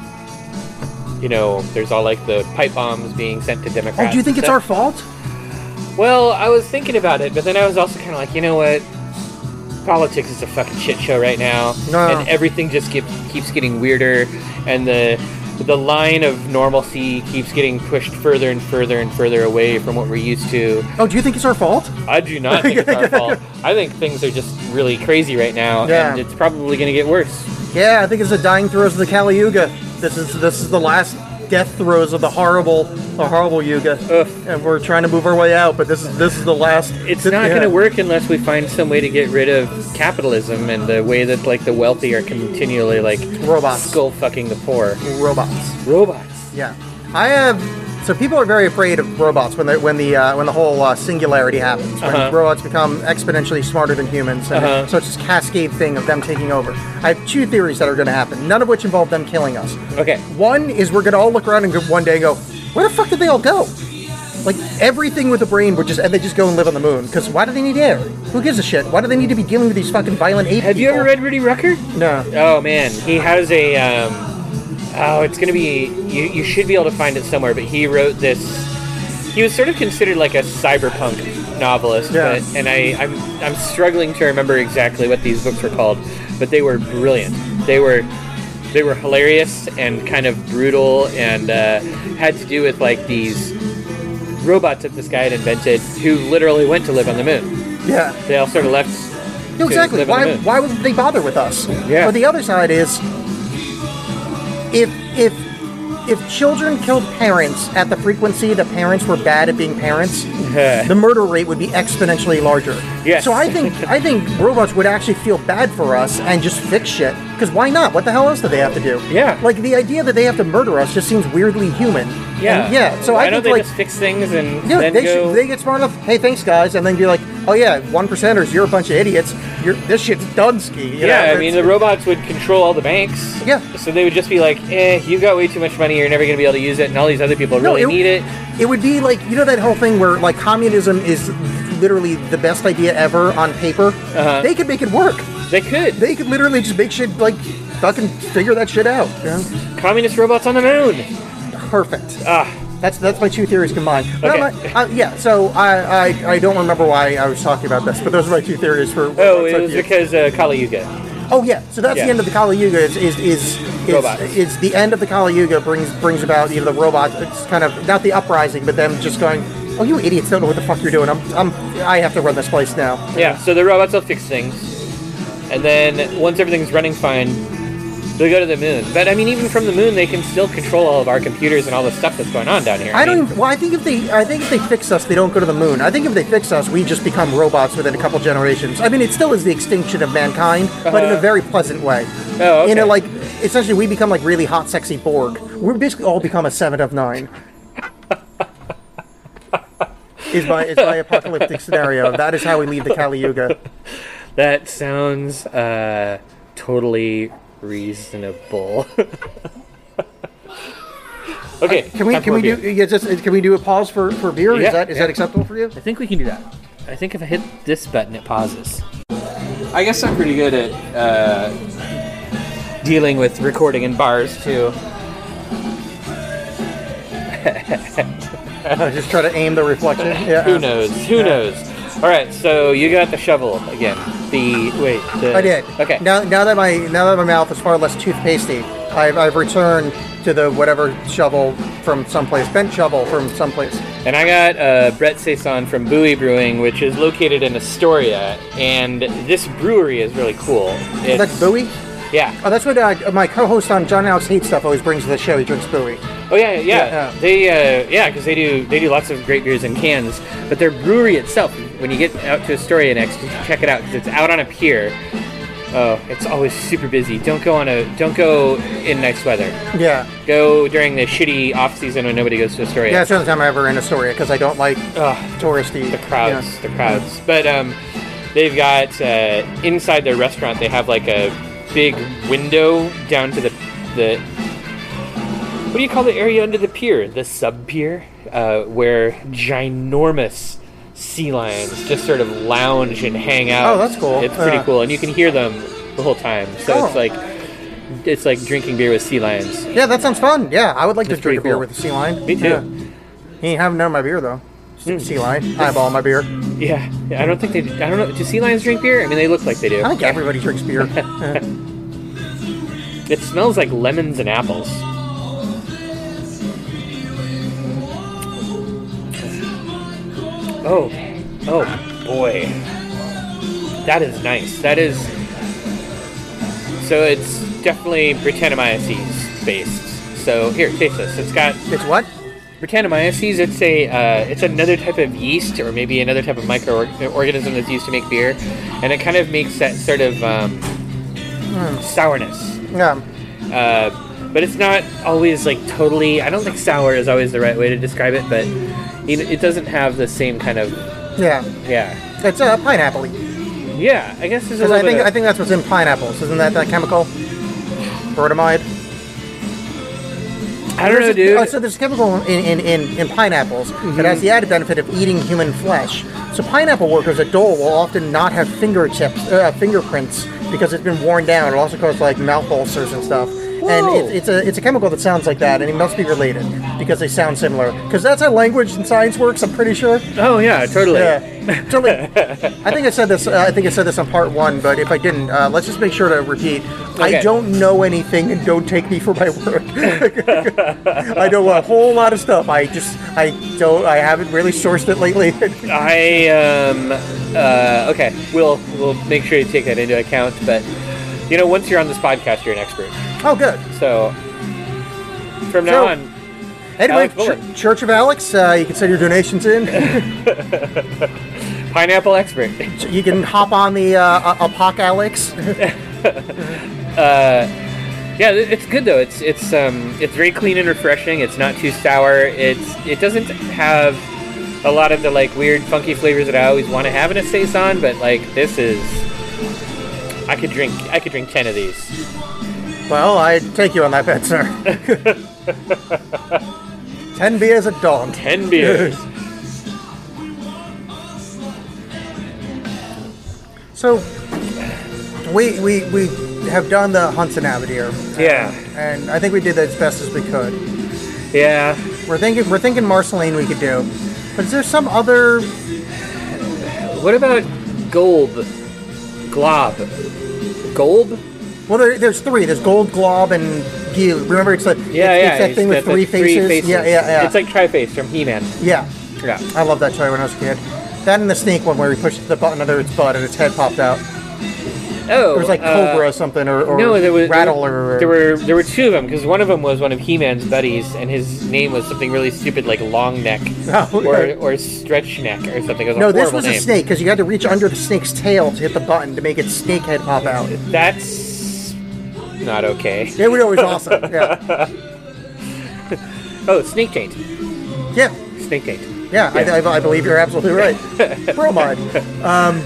You know, there's all like the pipe bombs being sent to Democrats. Oh, do you think and it's stuff. our fault? Well, I was thinking about it, but then I was also kind of like, you know what? Politics is a fucking shit show right now, No. and everything just keeps keeps getting weirder, and the the line of normalcy keeps getting pushed further and further and further away from what we're used to. Oh, do you think it's our fault? I do not think it's our fault. I think things are just really crazy right now, Yeah. and it's probably going to get worse. Yeah, I think it's the dying throes of the Kali Yuga. This is this is the last death throes of the horrible, the horrible Yuga, Ugh. and we're trying to move our way out. But this is this is the last. It's th- not yeah. going to work unless we find some way to get rid of capitalism and the way that like the wealthy are continually like Robots. skull fucking the poor. Robots. Robots. Yeah, I have. So people are very afraid of robots when they, when the uh, when the whole uh, singularity happens. When Uh-huh. robots become exponentially smarter than humans, and Uh-huh. so it's this cascade thing of them taking over. I have two theories that are going to happen, none of which involve them killing us. Okay. One is we're going to all look around and go, one day and go, where the fuck did they all go? Like everything with a brain would just and they just go and live on the moon. Because why do they need air? Who gives a shit? Why do they need to be dealing with these fucking violent ape Have you people? ever read Rudy Rucker? No. Oh man, he has a. Um, oh, it's gonna be. You, you should be able to find it somewhere. But he wrote this. He was sort of considered like a cyberpunk novelist. Yeah. But, and I, I'm I'm struggling to remember exactly what these books were called. But they were brilliant. They were. They were hilarious and kind of brutal, and uh, had to do with like these robots that this guy had invented, who literally went to live on the moon. Yeah. They all sort of left. No, to exactly. live on the Why, moon. why would they bother with us? Yeah. But the other side is, if if if children killed parents at the frequency that parents were bad at being parents, the murder rate would be exponentially larger. Yes. So I think I think robots would actually feel bad for us and just fix shit because why not? What the hell else do they have to do? Yeah. Like, the idea that they have to murder us just seems weirdly human. Yeah. And yeah, so Why I don't think, they like... just fix things and Yeah, then they go... should, they get smart enough, hey, thanks, guys, and then be like, oh, yeah, one percenters, you're a bunch of idiots. You're, this shit's done, ski. You Yeah, know, I mean, it's- the robots would control all the banks. Yeah. So they would just be like, eh, you got way too much money, you're never going to be able to use it, and all these other people No, really need it. It would be like, you know that whole thing where, like, communism is literally the best idea ever on paper? Uh-huh. They could make it work. They could. They could literally just make shit, like, fucking figure that shit out. You know? Communist robots on the moon. Perfect. Ah, That's that's my two theories combined. But Okay. I'm not- uh, yeah, so I, I I don't remember why I was talking about this, but those are my two theories for... oh, what's it up was to you. because uh, Kali Yuga. Oh yeah, so that's Yeah. the end of the Kali Yuga. Is is is is, Robots. is the end of the Kali Yuga brings brings about, you know, the robots. It's kind of not the uprising, but them just going, oh, you idiots don't know what the fuck you're doing. I'm I'm I have to run this place now. Yeah, so the robots will fix things. And then once everything's running fine, they'll go to the moon. But I mean, even from the moon, they can still control all of our computers and all the stuff that's going on down here. I don't. mean, Even, well, I think if they, I think if they fix us, they don't go to the moon. I think if they fix us, we just become robots within a couple generations. I mean, it still is the extinction of mankind, but in a Uh-huh. very pleasant way. Oh, okay. In a, like, essentially, we become like really hot, sexy Borg. We basically all become a seven of nine. is my is my apocalyptic scenario. That is how we leave the Kali Yuga. That sounds uh, totally reasonable. Okay, Can we time can for we a do beer. yeah, just, can we do a pause for, for beer? Yeah, is that is yeah. that acceptable for you? I think we can do that. I think if I hit this button, it pauses. I guess I'm pretty good at uh, dealing with recording in bars, too. Uh, just try to aim the reflection. Yeah. Who knows? Who knows? All right, so you got the shovel again. The wait. The, I did. Okay. Now, now that my now that my mouth is far less toothpastey, I've, I've returned to the whatever shovel from someplace, bent shovel from someplace. And I got uh, Brett Saison from Bowie Brewing, which is located in Astoria, and this brewery is really cool. It's, That's Bowie. Yeah. Oh, that's what uh, my co-host on John Alex Hate Stuff always brings to the show. He drinks Bowie. Oh yeah, yeah. Yeah, yeah. They uh, yeah, because they do they do lots of great beers in cans. But their brewery itself, when you get out to Astoria next, check it out because it's out on a pier. Oh, it's always super busy. Don't go on a don't go in nice weather. Yeah. Go during the shitty off season when nobody goes to Astoria. Yeah, that's the only time I'm ever in Astoria because I don't like Ugh, touristy. the crowds, you know. the crowds. But um, they've got uh, inside their restaurant. They have like a big window down to the the what do you call the area under the pier? The sub pier, uh, where ginormous sea lions just sort of lounge and hang out. Oh, that's cool. It's pretty Uh. cool, and you can hear them the whole time. So Oh. it's like it's like drinking beer with sea lions. Yeah, that sounds fun. Yeah, I would like That's to drink a pretty beer cool. with a sea lion. Me too. Yeah. He haven't done my beer though. Mm. Sea lion, eyeball my beer. Yeah, I don't think they. I don't know. Do sea lions drink beer? I mean, they look like they do. I think everybody drinks beer. Yeah. It smells like lemons and apples. Oh, oh boy, that is nice. That is. So it's definitely Brettanomyces based. So here, taste this. It's got It's what? Brettanomyces. It's a uh, it's another type of yeast, or maybe another type of microorganism that's used to make beer, and it kind of makes that sort of um, sourness. Yeah. Uh, but it's not always like totally. I don't think sour is always the right way to describe it, but you know, it doesn't have the same kind of Yeah. yeah It's uh, pineapple-y. yeah. I guess there's a 'Cause little I think bit of, I think that's what's in pineapples. Isn't that that chemical? Brotamide. I don't know, There's a- dude. uh, so there's a chemical in, in, in, in pineapples that has the added benefit of eating human flesh. So pineapple workers at Dole will often not have fingertips, uh, fingerprints because it's been worn down. It'll also cause like mouth ulcers and stuff. And Whoa. it's, it's a it's a chemical that sounds like that, and it must be related because they sound similar. Because that's how language and science works. I'm pretty sure. Oh yeah, totally. Yeah, totally. I think I said this. Uh, I think I said this on part one, but if I didn't, uh, let's just make sure to repeat. Okay. I don't know anything, and don't take me for my word. I know a whole lot of stuff. I just, I don't, I haven't really sourced it lately. I um uh okay. We'll we'll make sure you take that into account. But you know, once you're on this podcast, you're an expert. Oh, good. So from now So- on, Anyway, Alex Bullock. Ch- Church of Alex, uh, you can send your donations in. pineapple expert. You can hop on the uh, Apoc Alex. Uh, yeah, it- it's good though. It's it's um it's very clean and refreshing. It's not too sour. It's it doesn't have a lot of the like weird funky flavors that I always want to have in a saison, but like this is I could drink I could drink ten of these. Well, I take you on that bet, sir. Ten beers at dawn. Ten beers. So, we we we have done the Hunts and Abadir, Yeah. and I think we did as best as we could. Yeah. We're thinking we're thinking Marceline we could do, but is there some other? What about Golb? Glob. Golb? Well, there, there's three. There's Gold, Glob, and Gil. Remember, it's like Yeah, it's, yeah. it's that it's thing with got three the faces. Yeah, yeah, yeah. It's like Tri-Face from He-Man. yeah. Yeah. I love that toy when I was a kid. That and the snake one where he pushed the button under its butt and its head popped out. Oh. It was like uh, Cobra or something, or, or No, there was Rattle, there, or there were there were two of them because one of them was one of He-Man's buddies, and his name was something really stupid like Long Neck Oh, or okay. or Stretch Neck or something. It was a No, this horrible was name. a snake because you had to reach under the snake's tail to hit the button to make its snake head pop out. That's not okay. It was always awesome. Yeah, Oh, Snake Taint. yeah, Snake Taint. yeah. I, I, I believe you're absolutely right. Bromide. Um,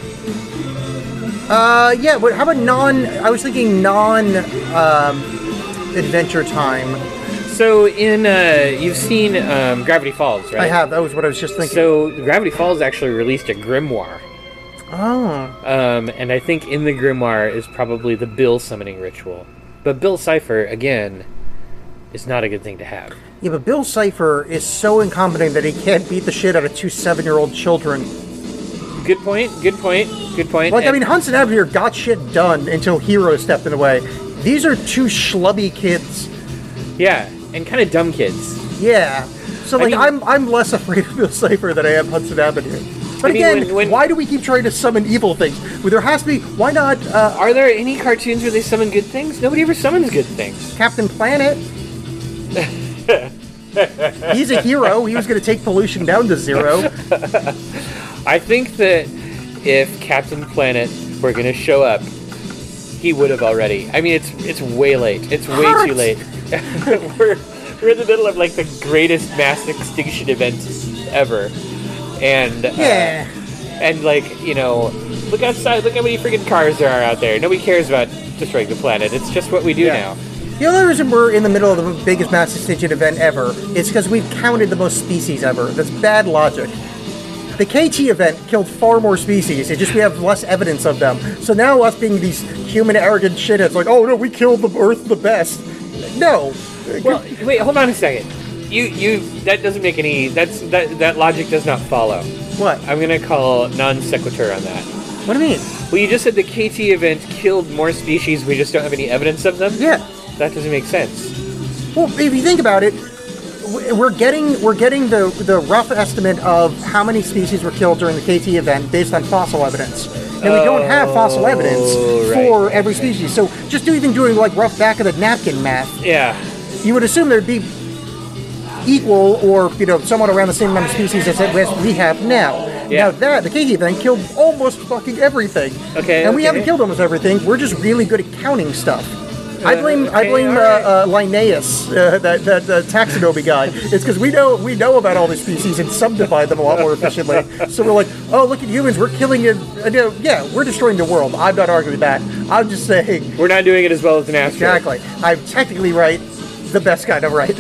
uh, yeah, but how about non? I was thinking non um, Adventure Time. So in uh, you've seen um, Gravity Falls, right? I have. That was what I was just thinking. So Gravity Falls actually released a grimoire. oh, Um, and I think in the grimoire is probably the Bill summoning ritual. But Bill Cipher, again, is not a good thing to have. yeah, but Bill Cipher is so incompetent that he can't beat the shit out of two seven-year-old children. Good point, good point, good point. Like, I And- mean, Hunts and Abadir got shit done until Hero stepped in the way. These are two schlubby kids. yeah, and kind of dumb kids. Yeah. So, I like, mean- I'm I'm less afraid of Bill Cipher than I am Hunts and Abadir. But I mean, again, when- when- why do we keep trying to summon evil things? Well, there has to be. Why not uh, Are there any cartoons where they summon good things? Nobody ever summons good things. Captain Planet? He's a hero. He was going to take pollution down to zero. I think that if Captain Planet were going to show up, he would have already. I mean, it's it's way late. It's way What? too late. we're we're in the middle of like the greatest mass extinction event ever, and uh, Yeah. and like you know, look outside. Look how many freaking cars there are out there. Nobody cares about destroying the planet. It's just what we do Yeah. now. The only reason we're in the middle of the biggest mass extinction event ever is because we've counted the most species ever. That's bad logic. The K T event killed far more species. It's just we have less evidence of them. So now us being these human arrogant shitheads, like, oh no, we killed the Earth the best. No. Well, wait, hold on a second. You you that doesn't make any. That's that that logic does not follow. What? I'm gonna call non sequitur on that. What do you mean? Well, you just said the K T event killed more species. We just don't have any evidence of them. Yeah. That doesn't make sense. Well, if you think about it, w- we're getting we're getting the the rough estimate of how many species were killed during the K T event based on fossil evidence, and we don't have fossil evidence Oh, right, for right, every right. species. So just do even doing like rough back of the napkin math, Yeah. you would assume there'd be equal or you know somewhat around the same amount of species as, as we have now. Yeah. Now that the K T event killed almost fucking everything. Okay, And we okay. haven't killed almost everything. We're just really good at counting stuff. I Uh, blame I okay, blame uh, alright. uh, Linnaeus, uh, that that uh, taxidermy guy. It's because we know we know about all these species and subdivide them a lot more efficiently. So we're like, oh look at humans, we're killing it. Uh, no, yeah, we're destroying the world. I'm not arguing that. I'm just saying We're not doing it as well as an astro. exactly. I'm technically right, the best kind of right.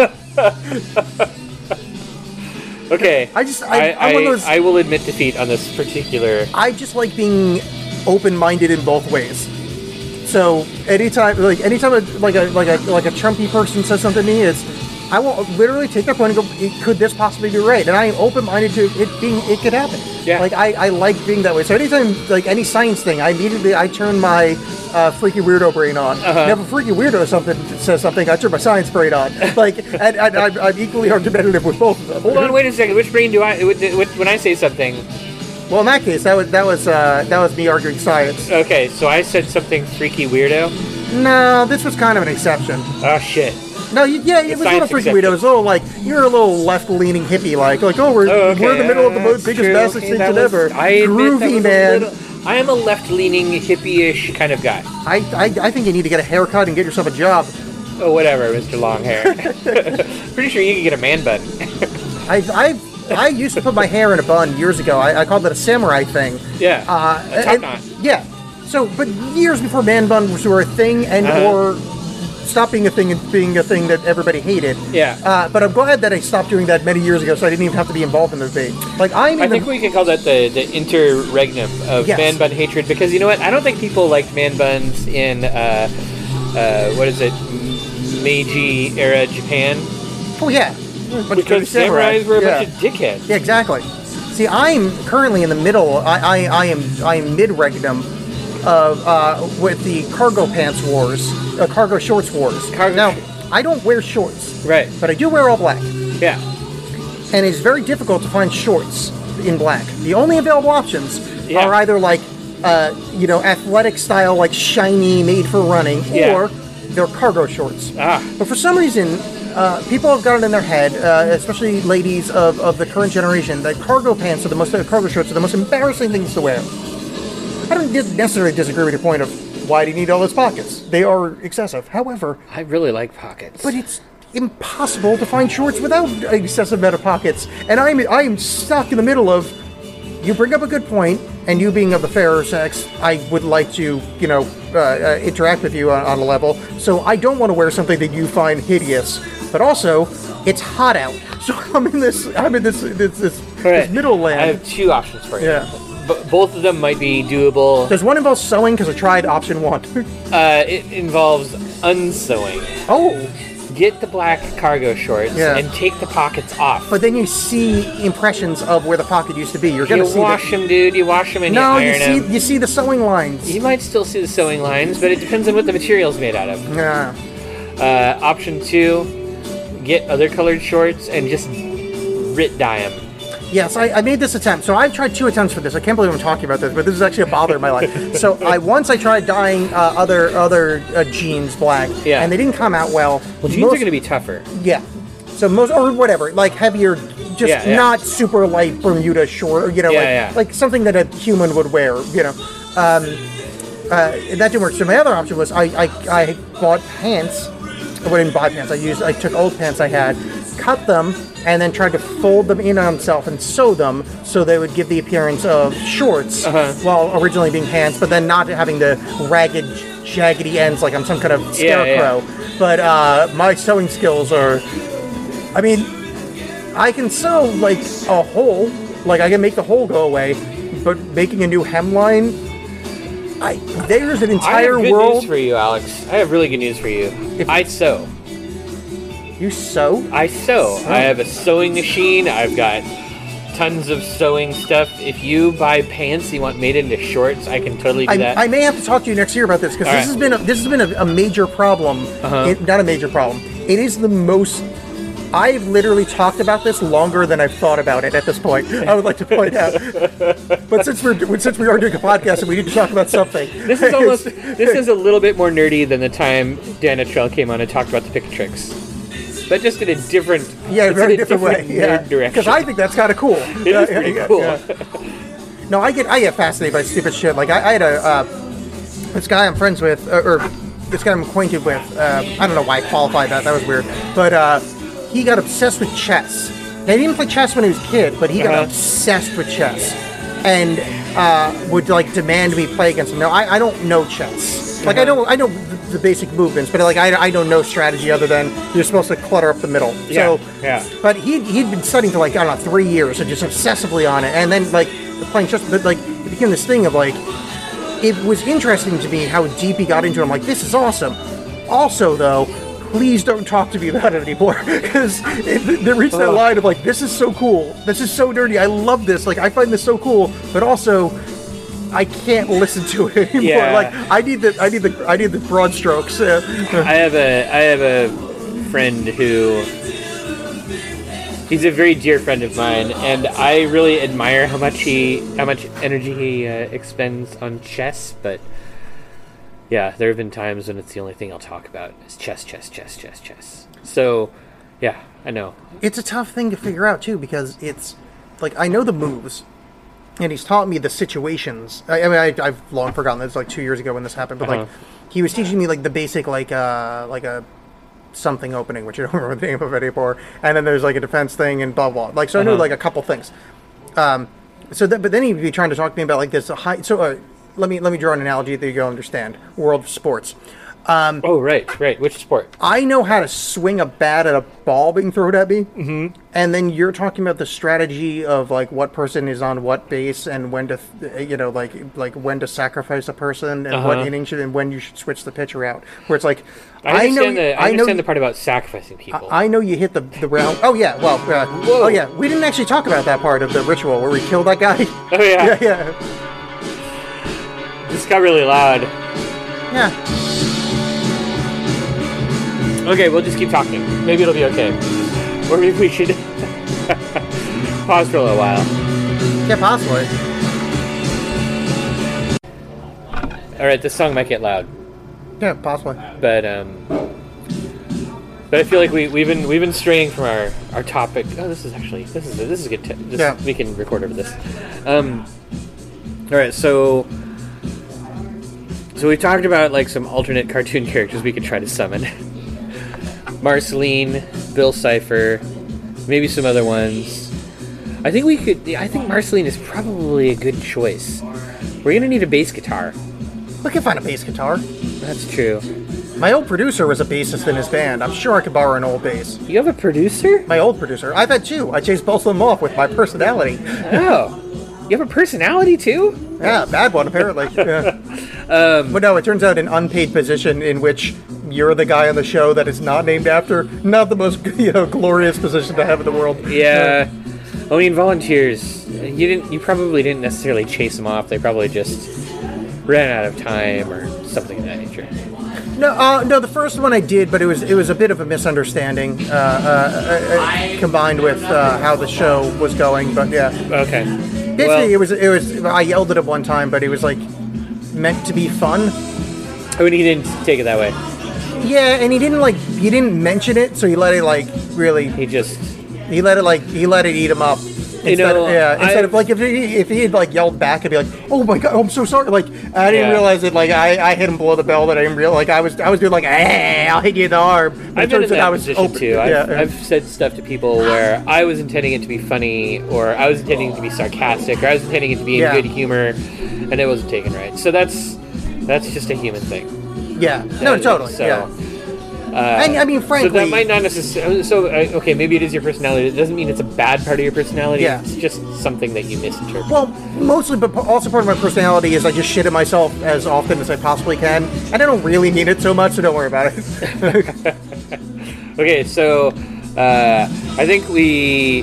Okay. I just- I- I, I'm one of those- I will admit defeat on this particular. I just like being open-minded in both ways. So anytime, like anytime, a, like a like a like a Trumpy person says something to me, it's I will literally take their point and go, could this possibly be right? And I am open-minded to it being it could happen. Yeah. Like I, I like being that way. So anytime like any science thing, I immediately I turn my uh, freaky weirdo brain on. Uh-huh. And if a freaky weirdo something says something, I turn my science brain on. Like and, and I'm, I'm equally argumentative with both of them. Hold on, wait a second. Which brain do I? When I say something? Well, in that case, that was that was uh, that was me arguing science. Okay, so I said something freaky weirdo. No, this was kind of an exception. Oh shit. No, you, yeah, it was not a science freaky accepted. weirdo. It was a little like you're a little left-leaning hippie, like like oh we're Oh, okay, we're in the middle of the most that's biggest true. mass Okay, extinction that was- ever. I admit that Groovy was a man. little- I am a left-leaning, hippie-ish kind of guy. I, I I think you need to get a haircut and get yourself a job. Oh, whatever, Mister Longhair. Pretty sure you can get a man bun. I I I used to put my hair in a bun years ago. I, I called it a samurai thing. Yeah, Uh, a top and- knot. Yeah. So, but years before man buns were a thing, and Uh-huh. or stopped being a thing and being a thing that everybody hated. Yeah. Uh, but I'm glad that I stopped doing that many years ago, so I didn't even have to be involved in the debate. Like I'm. I In think the, we could call that the, the interregnum of Yes. man bun hatred, because you know what? I don't think people liked man buns in, uh, uh, what is it, M- Meiji era Japan, oh yeah. But because samurais were a yeah. bunch of dickheads. Yeah, exactly. See, I'm currently in the middle. I, I, I am I am mid-regnum of uh, with the cargo pants wars, uh, cargo shorts wars. Cargo now, sh- I don't wear shorts, Right. but I do wear all black, Yeah. and it's very difficult to find shorts in black. The only available options Yeah. are either like, uh, you know, athletic style, like shiny, made for running, Yeah. or they're cargo shorts. Ah. But for some reason, uh, people have got it in their head, uh, especially ladies of, of the current generation, that cargo pants are the most, uh, cargo shorts are the most embarrassing things to wear. I don't dis- necessarily disagree with your point of why do you need all those pockets? They are excessive. However, I really like pockets. but it's impossible to find shorts without an excessive amount of pockets. And I'm I'm stuck in the middle of, you bring up a good point, and you being of the fairer sex, I would like to, you know, uh, uh, interact with you on, on a level. So I don't want to wear something that you find hideous, but also it's hot out. So I'm in this I'm in this this, this, this middle I land. have two options for you. Yeah. B- both of them might be doable. Does one involve sewing? Because I tried option one. Uh, it involves unsewing. Oh, Get the black cargo shorts Yeah. and take the pockets off. but then you see impressions of where the pocket used to be. You're gonna You see wash the, them, dude. You wash them and no, you you iron see them. you see the sewing lines. You might still see the sewing lines, but it depends on what the material's made out of. Yeah. Uh, option two, get other colored shorts and just writ dye them. Yes, I, I made this attempt. So I've tried two attempts for this. I can't believe I'm talking about this, but this is actually a bother in my life. So I once I tried dyeing uh, other other uh, jeans black, Yeah. and they didn't come out well. Well, jeans Most- are going to be tougher. Yeah. So most or whatever, like heavier, just Yeah, yeah. not super light Bermuda short, or you know, Yeah, like yeah. like something that a human would wear, you know. Um, uh, that didn't work. So my other option was I I, I bought pants. I didn't buy pants. I used I took old pants I had, cut them, and then tried to fold them in on themselves and sew them so they would give the appearance of shorts Uh-huh. while originally being pants, but then not having the ragged, jaggedy ends like I'm some kind of Yeah, yeah. scarecrow. But uh, my sewing skills are. I mean, I can sew like a hole, like I can make the hole go away, but making a new hemline, I there's an I have entire good world. news for you, Alex. I have really good news for you. If- I sew. You sew? I sew. I have a sewing machine. I've got tons of sewing stuff. If you buy pants you want made into shorts, I can totally do I, that. I may have to talk to you next year about this because All this right. has been a, this has been a, a major problem. Uh-huh. It- not a major problem. It is the most. I've literally talked about this longer than I've thought about it at this point. I would like to point out. But since we're since we are doing a podcast and we need to talk about something, This is almost. This is a little bit more nerdy than the time Dan Trail came on and talked about the pick tricks, but just in a different. yeah, it's very in a different, way. nerd Yeah, direction. because I think that's kind of cool. It is pretty cool. No, I get I get fascinated by stupid shit. Like I, I had a uh, this guy I'm friends with, uh, or this guy I'm acquainted with. Uh, I don't know why I qualified that. That was weird. But uh, he got obsessed with chess. Now, he didn't play chess when he was a kid, but he got Uh-huh. obsessed with chess, and uh, would like demand me play against him. Now I, I don't know chess. Like I Uh-huh. know I know the, the basic movements, but like I, I don't know strategy other than you're supposed to clutter up the middle. Yeah, So yeah. but he he'd been studying for like I don't know three years and just obsessively on it, and then like playing chess. But like it became this thing of like it was interesting to me how deep he got into it. I'm like, this is awesome. Also, though, please don't talk to me about it anymore because they reached that line of like, this is so cool. This is so dirty. I love this. Like I find this so cool, but also I can't listen to it anymore. Yeah. Like I need the I need the I need the broad strokes. Uh, I have a I have a friend who he's a very dear friend of mine, and I really admire how much he how much energy he uh, expends on chess. But yeah, there have been times when it's the only thing I'll talk about is chess, chess, chess, chess, chess. So yeah, I know. it's a tough thing to figure out too because it's like I know the moves, and he's taught me the situations. I, I mean, I, I've long forgotten. This was like two years ago when this happened, but Uh-huh. like he was teaching me like the basic like uh like a something opening, which I don't remember the name of it anymore. And then there's like a defense thing and blah blah. Like so, I knew Uh-huh. like a couple things. Um, so that, but then he'd be trying to talk to me about like this high. So uh, let me let me draw an analogy that you'll understand. World of sports. Um, Oh, right, right. Which sport? I know how to swing a bat at a ball being thrown at me, mm-hmm. and then you're talking about the strategy of like what person is on what base and when to, th- you know, like like when to sacrifice a person and Uh-huh. what inning should and when you should switch the pitcher out. Where it's like, I understand, know, the, I I know, understand the part about sacrificing people. I know you hit the the round. Oh yeah, well, uh, oh yeah, we didn't actually talk about that part of the ritual where we killed that guy. oh, yeah. yeah, yeah, This got really loud. yeah. Okay, we'll just keep talking. Maybe it'll be okay. Or maybe we should pause for a little while. Yeah, possibly. All right, this song might get loud, Yeah, possibly. but um, but I feel like we we've been we've been straying from our, our topic. Oh, this is actually this is this is a good. T- this, Yeah. we can record over this. Um, all right, so so we talked about like some alternate cartoon characters we could try to summon. Marceline, Bill Cipher, maybe some other ones. I think we could. I think Marceline is probably a good choice. We're gonna need a bass guitar. We can find a bass guitar. That's true. My old producer was a bassist in his band. I'm sure I could borrow an old bass. You have a producer? My old producer. I've had two. I chased both of them off with my personality. Oh, you have a personality too? Yeah, bad one apparently. Yeah. Um, but no, it turns out an unpaid position in which you're the guy on the show that is not named after. Not the most you know glorious position to have in the world. Yeah. I mean, volunteers. You didn't. You probably didn't necessarily chase them off. They probably just ran out of time or something of that nature. No, uh, no. The first one I did, but it was it was a bit of a misunderstanding uh, uh, uh, combined with uh, how the show was going. But yeah, Okay. basically Well, it was it was. I yelled at him one time, but it was like meant to be fun. I mean, he didn't take it that way. Yeah, and he didn't like he didn't mention it, so he let it like really He just. he let it like he let it eat him up. Instead know, of, yeah, instead I've- of like if he if he had like yelled back, I'd be like, oh my god, I'm so sorry. Like I didn't Yeah. realize it. Like I, I hit him below the belt. That I didn't realize. Like I was I was doing like, hey, I'll hit you in the arm. But I've it been in turns out that I was position open- too. I've, yeah, yeah. I've said stuff to people where I was intending it to be funny, or I was intending it to be sarcastic, or I was intending it to be in Yeah. good humor, and it wasn't taken right. So that's that's just a human thing. yeah. No, That- totally. So, yeah. uh, And I mean, frankly, so that might not necessarily. So uh, okay, maybe it is your personality. It doesn't mean it's a bad part of your personality. Yeah. It's just something that you misinterpret. well, mostly, but also part of my personality is I just shit at myself as often as I possibly can, and I don't really mean it so much, so don't worry about it. Okay, so uh, I think we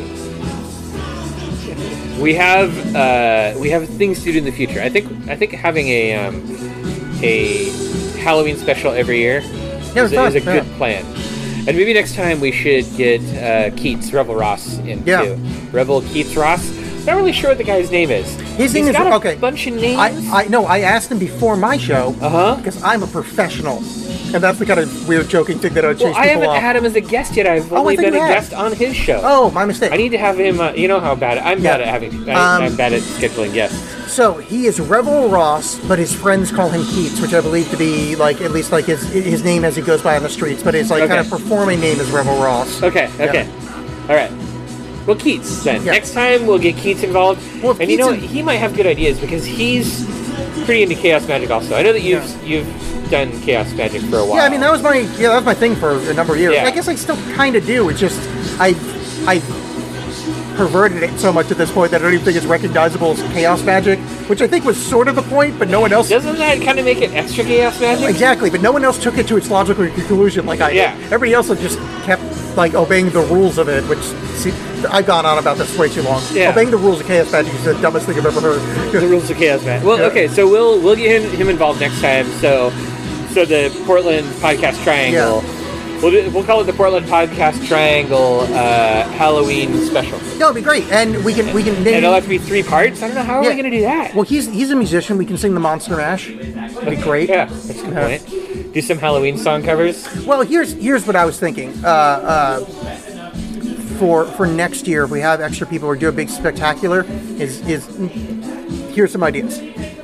we have uh, we have things to do in the future. I think I think having a um, a Halloween special every year Yeah, is, a, fun, is a good yeah. plan. And maybe next time we should get uh, Keats, Rebel Ross, in Yeah. too. Rebel Keats Ross. Not really sure what the guy's name is. His He's name is got a okay. bunch of names. I I no, I asked him before my show Uh-huh. because I'm a professional, and that's the kind of weird joking thing that I would chase well, I people haven't off. had him as a guest yet. I've Oh, I only thought been a you had. guest on his show. Oh, my mistake. I need to have him. Uh, you know how bad I'm bad Yeah. at having. I, Um, I'm bad at scheduling guests. So he is Rebel Ross, but his friends call him Keats, which I believe to be like at least like his his name as he goes by on the streets. But his like kind of Okay. performing name is Rebel Ross. Okay. Okay. All right. Well, Keats then. Yeah. Next time we'll get Keats involved. Well, if and you Keats know in- what? He might have good ideas because he's pretty into chaos magic. Also, I know that you've you've done chaos magic for a while. Yeah, I mean that was my yeah that was my thing for a number of years. Yeah. I guess I still kind of do. It's just I I perverted it so much at this point that I don't even think it's recognizable as chaos magic, which I think was sort of the point, but no one else. Doesn't that kind of make it extra chaos magic? Exactly, but no one else took it to its logical conclusion like I did. Yeah. Everybody else had just kept like obeying the rules of it, which see, I've gone on about this way too long. Yeah. Obeying the rules of chaos magic is the dumbest thing I've ever heard. The rules of chaos magic. Well, Yeah. okay, so we'll we'll get him, him involved next time. So, so the Portland Podcast Triangle. We'll, do, we'll call it the Portland Podcast Triangle uh, Halloween special. That would be great, and we can we can And name. it'll have to be three parts. I don't know how are Yeah. we going to do that. Well, he's he's a musician. We can sing the Monster Mash. That'd be great. Yeah, that's a good Yeah. point. Do some Halloween song covers. Well, here's here's what I was thinking. Uh, uh, for for next year, if we have extra people or do a big spectacular, is is here's some ideas.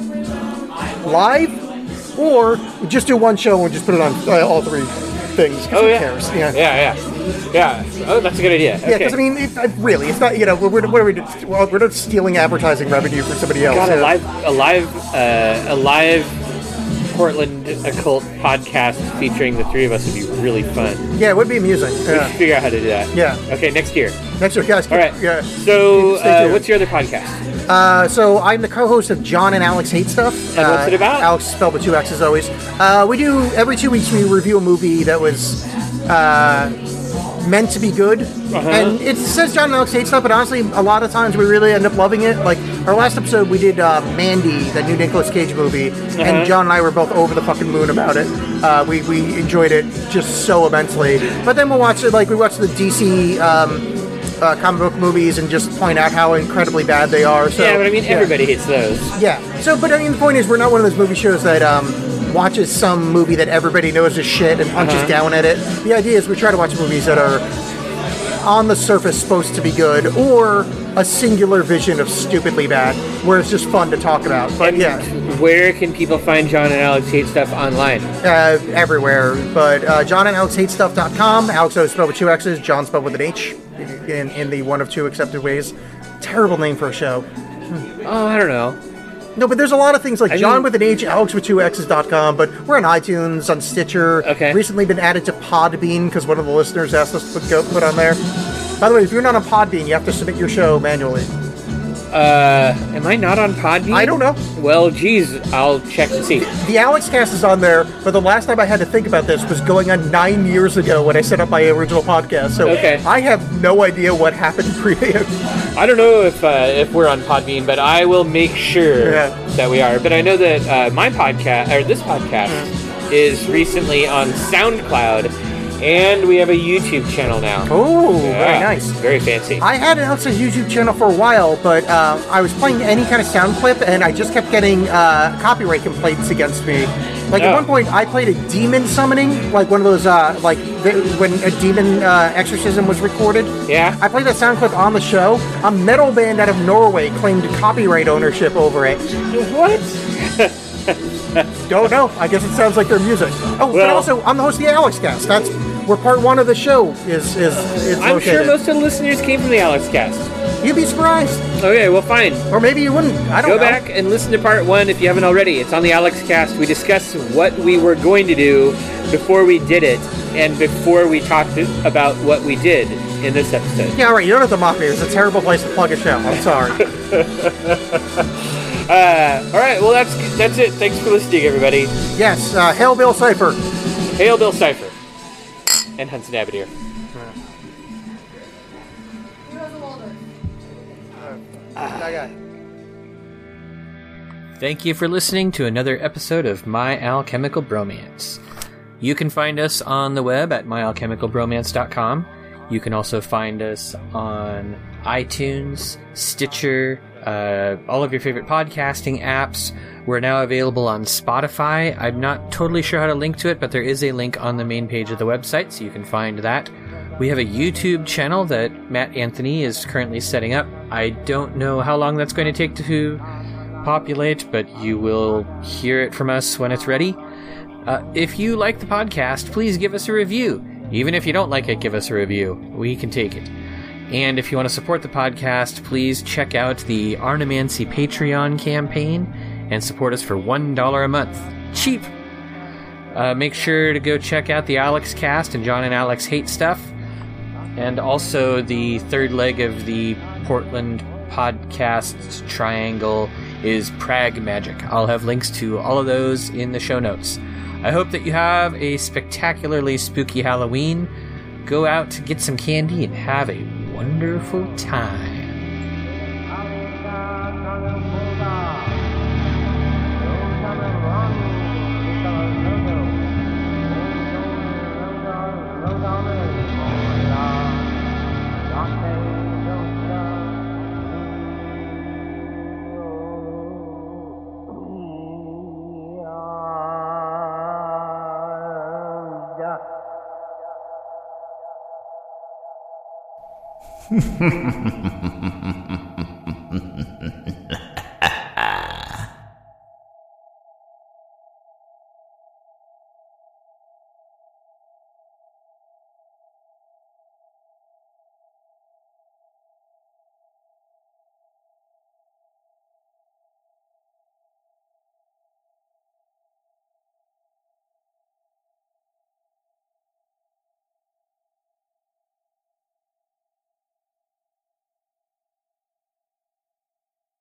Live, or just do one show and just put it on uh, all three things. 'Cause Oh who yeah. cares? Yeah. yeah, yeah, yeah. Oh, that's a good idea. Yeah, Okay. because I mean, it, uh, really, it's not. You know, we're, what are we? doing? Well, we're not stealing advertising revenue for somebody else. God, a yeah. live, a live, uh, a live Portland occult podcast featuring the three of us would be really fun. Yeah, it would be amusing. We Yeah. should figure out how to do that. Yeah. Okay, next year. Next year, guys. All right. Yeah. So, Stay uh, tuned. what's your other podcast? Uh, so I'm the co-host of John and Alex Hate Stuff. And uh, what's it about? Alex spelled with two X's always. Uh, we do every two weeks. We review a movie that was uh, meant to be good, Uh-huh. and it says John and Alex Hate Stuff. But honestly, a lot of times we really end up loving it. Like our last episode, we did uh, Mandy, that new Nicolas Cage movie, Uh-huh. and John and I were both over the fucking moon about it. Uh, we we enjoyed it just so immensely. But then we'll watch it like we watched the D C. Um, Uh, comic book movies and just point out how incredibly bad they are. So, yeah, but I mean, yeah. everybody hates those. Yeah. So, but I mean, the point is, we're not one of those movie shows that um, watches some movie that everybody knows is shit and punches Uh-huh. down at it. The idea is we try to watch movies that are on the surface supposed to be good, or a singular vision of stupidly bad, where it's just fun to talk about. But yeah, Where can people find John and Alex Hate Stuff online? uh, everywhere. But uh, john and alex hate stuff dot com. Alex is spelled with two X's. John spelled with an H. In in the one of two accepted ways. Terrible name for a show. Oh, I don't know. No, but there's a lot of things like I John mean- with an H, Alex with two X's dot com, but we're on iTunes, on Stitcher. Okay. Recently been added to Podbean because one of the listeners asked us to put, go, put on there. By the way, if you're not on Podbean, you have to submit your show manually. Uh, am I not on Podbean? I don't know. Well, geez, I'll check and see. The Alex Cast is on there, but the last time I had to think about this was going on nine years ago when I set up my original podcast. So Okay. I have no idea what happened previous. I don't know if uh, if we're on Podbean, but I will make sure Yeah. that we are. But I know that uh, my podcast, or this podcast, is recently on SoundCloud, and we have a YouTube channel now. Oh, very Yeah, nice. Very fancy. I had an Alex's YouTube channel for a while, but uh, I was playing any kind of sound clip, and I just kept getting uh, copyright complaints against me. Like at Oh. one point, I played a demon summoning, like one of those, uh, like the, when a demon uh, exorcism was recorded. Yeah? I played that sound clip on the show. A metal band out of Norway claimed copyright ownership over it. What? Don't know. I guess it sounds like their music. Oh, but Well- also, I'm the host of the Alex Cast. That's where part one of the show is is is I'm located. sure most of the listeners came from the Alex Cast. You'd be surprised, Okay, well, fine. or maybe you wouldn't. I don't Go know. back and listen to part one if you haven't already. It's on the Alex Cast. We discuss what we were going to do before we did it, and before we talked about what we did in this episode. Yeah, all right. You don't have to mock me. It's a terrible place to plug a show. I'm sorry. Uh, all right, well, that's that's it. Thanks for listening, everybody. Yes, uh, Hail Bill Cipher. Hail Bill Cipher and Hudson Abadir. Thank you for listening to another episode of My Alchemical Bromance. You can find us on the web at my alchemical bromance dot com. You can also find us on iTunes, Stitcher, uh, all of your favorite podcasting apps. We're now available on Spotify. I'm not totally sure how to link to it, but there is a link on the main page of the website, so you can find that. We have a YouTube channel that Matt Anthony is currently setting up. I don't know how long that's going to take to populate, but you will hear it from us when it's ready. Uh, if you like the podcast, please give us a review. Even if you don't like it, give us a review. We can take it. And if you want to support the podcast, please check out the Arnemancy Patreon campaign and support us for one dollar a month. Cheap! Uh, make sure to go check out the Alex Cast and John and Alex Hate Stuff. And also the third leg of the Portland podcast triangle is Prag Magic. I'll have links to all of those in the show notes. I hope that you have a spectacularly spooky Halloween. Go out, get some candy, and have a wonderful time.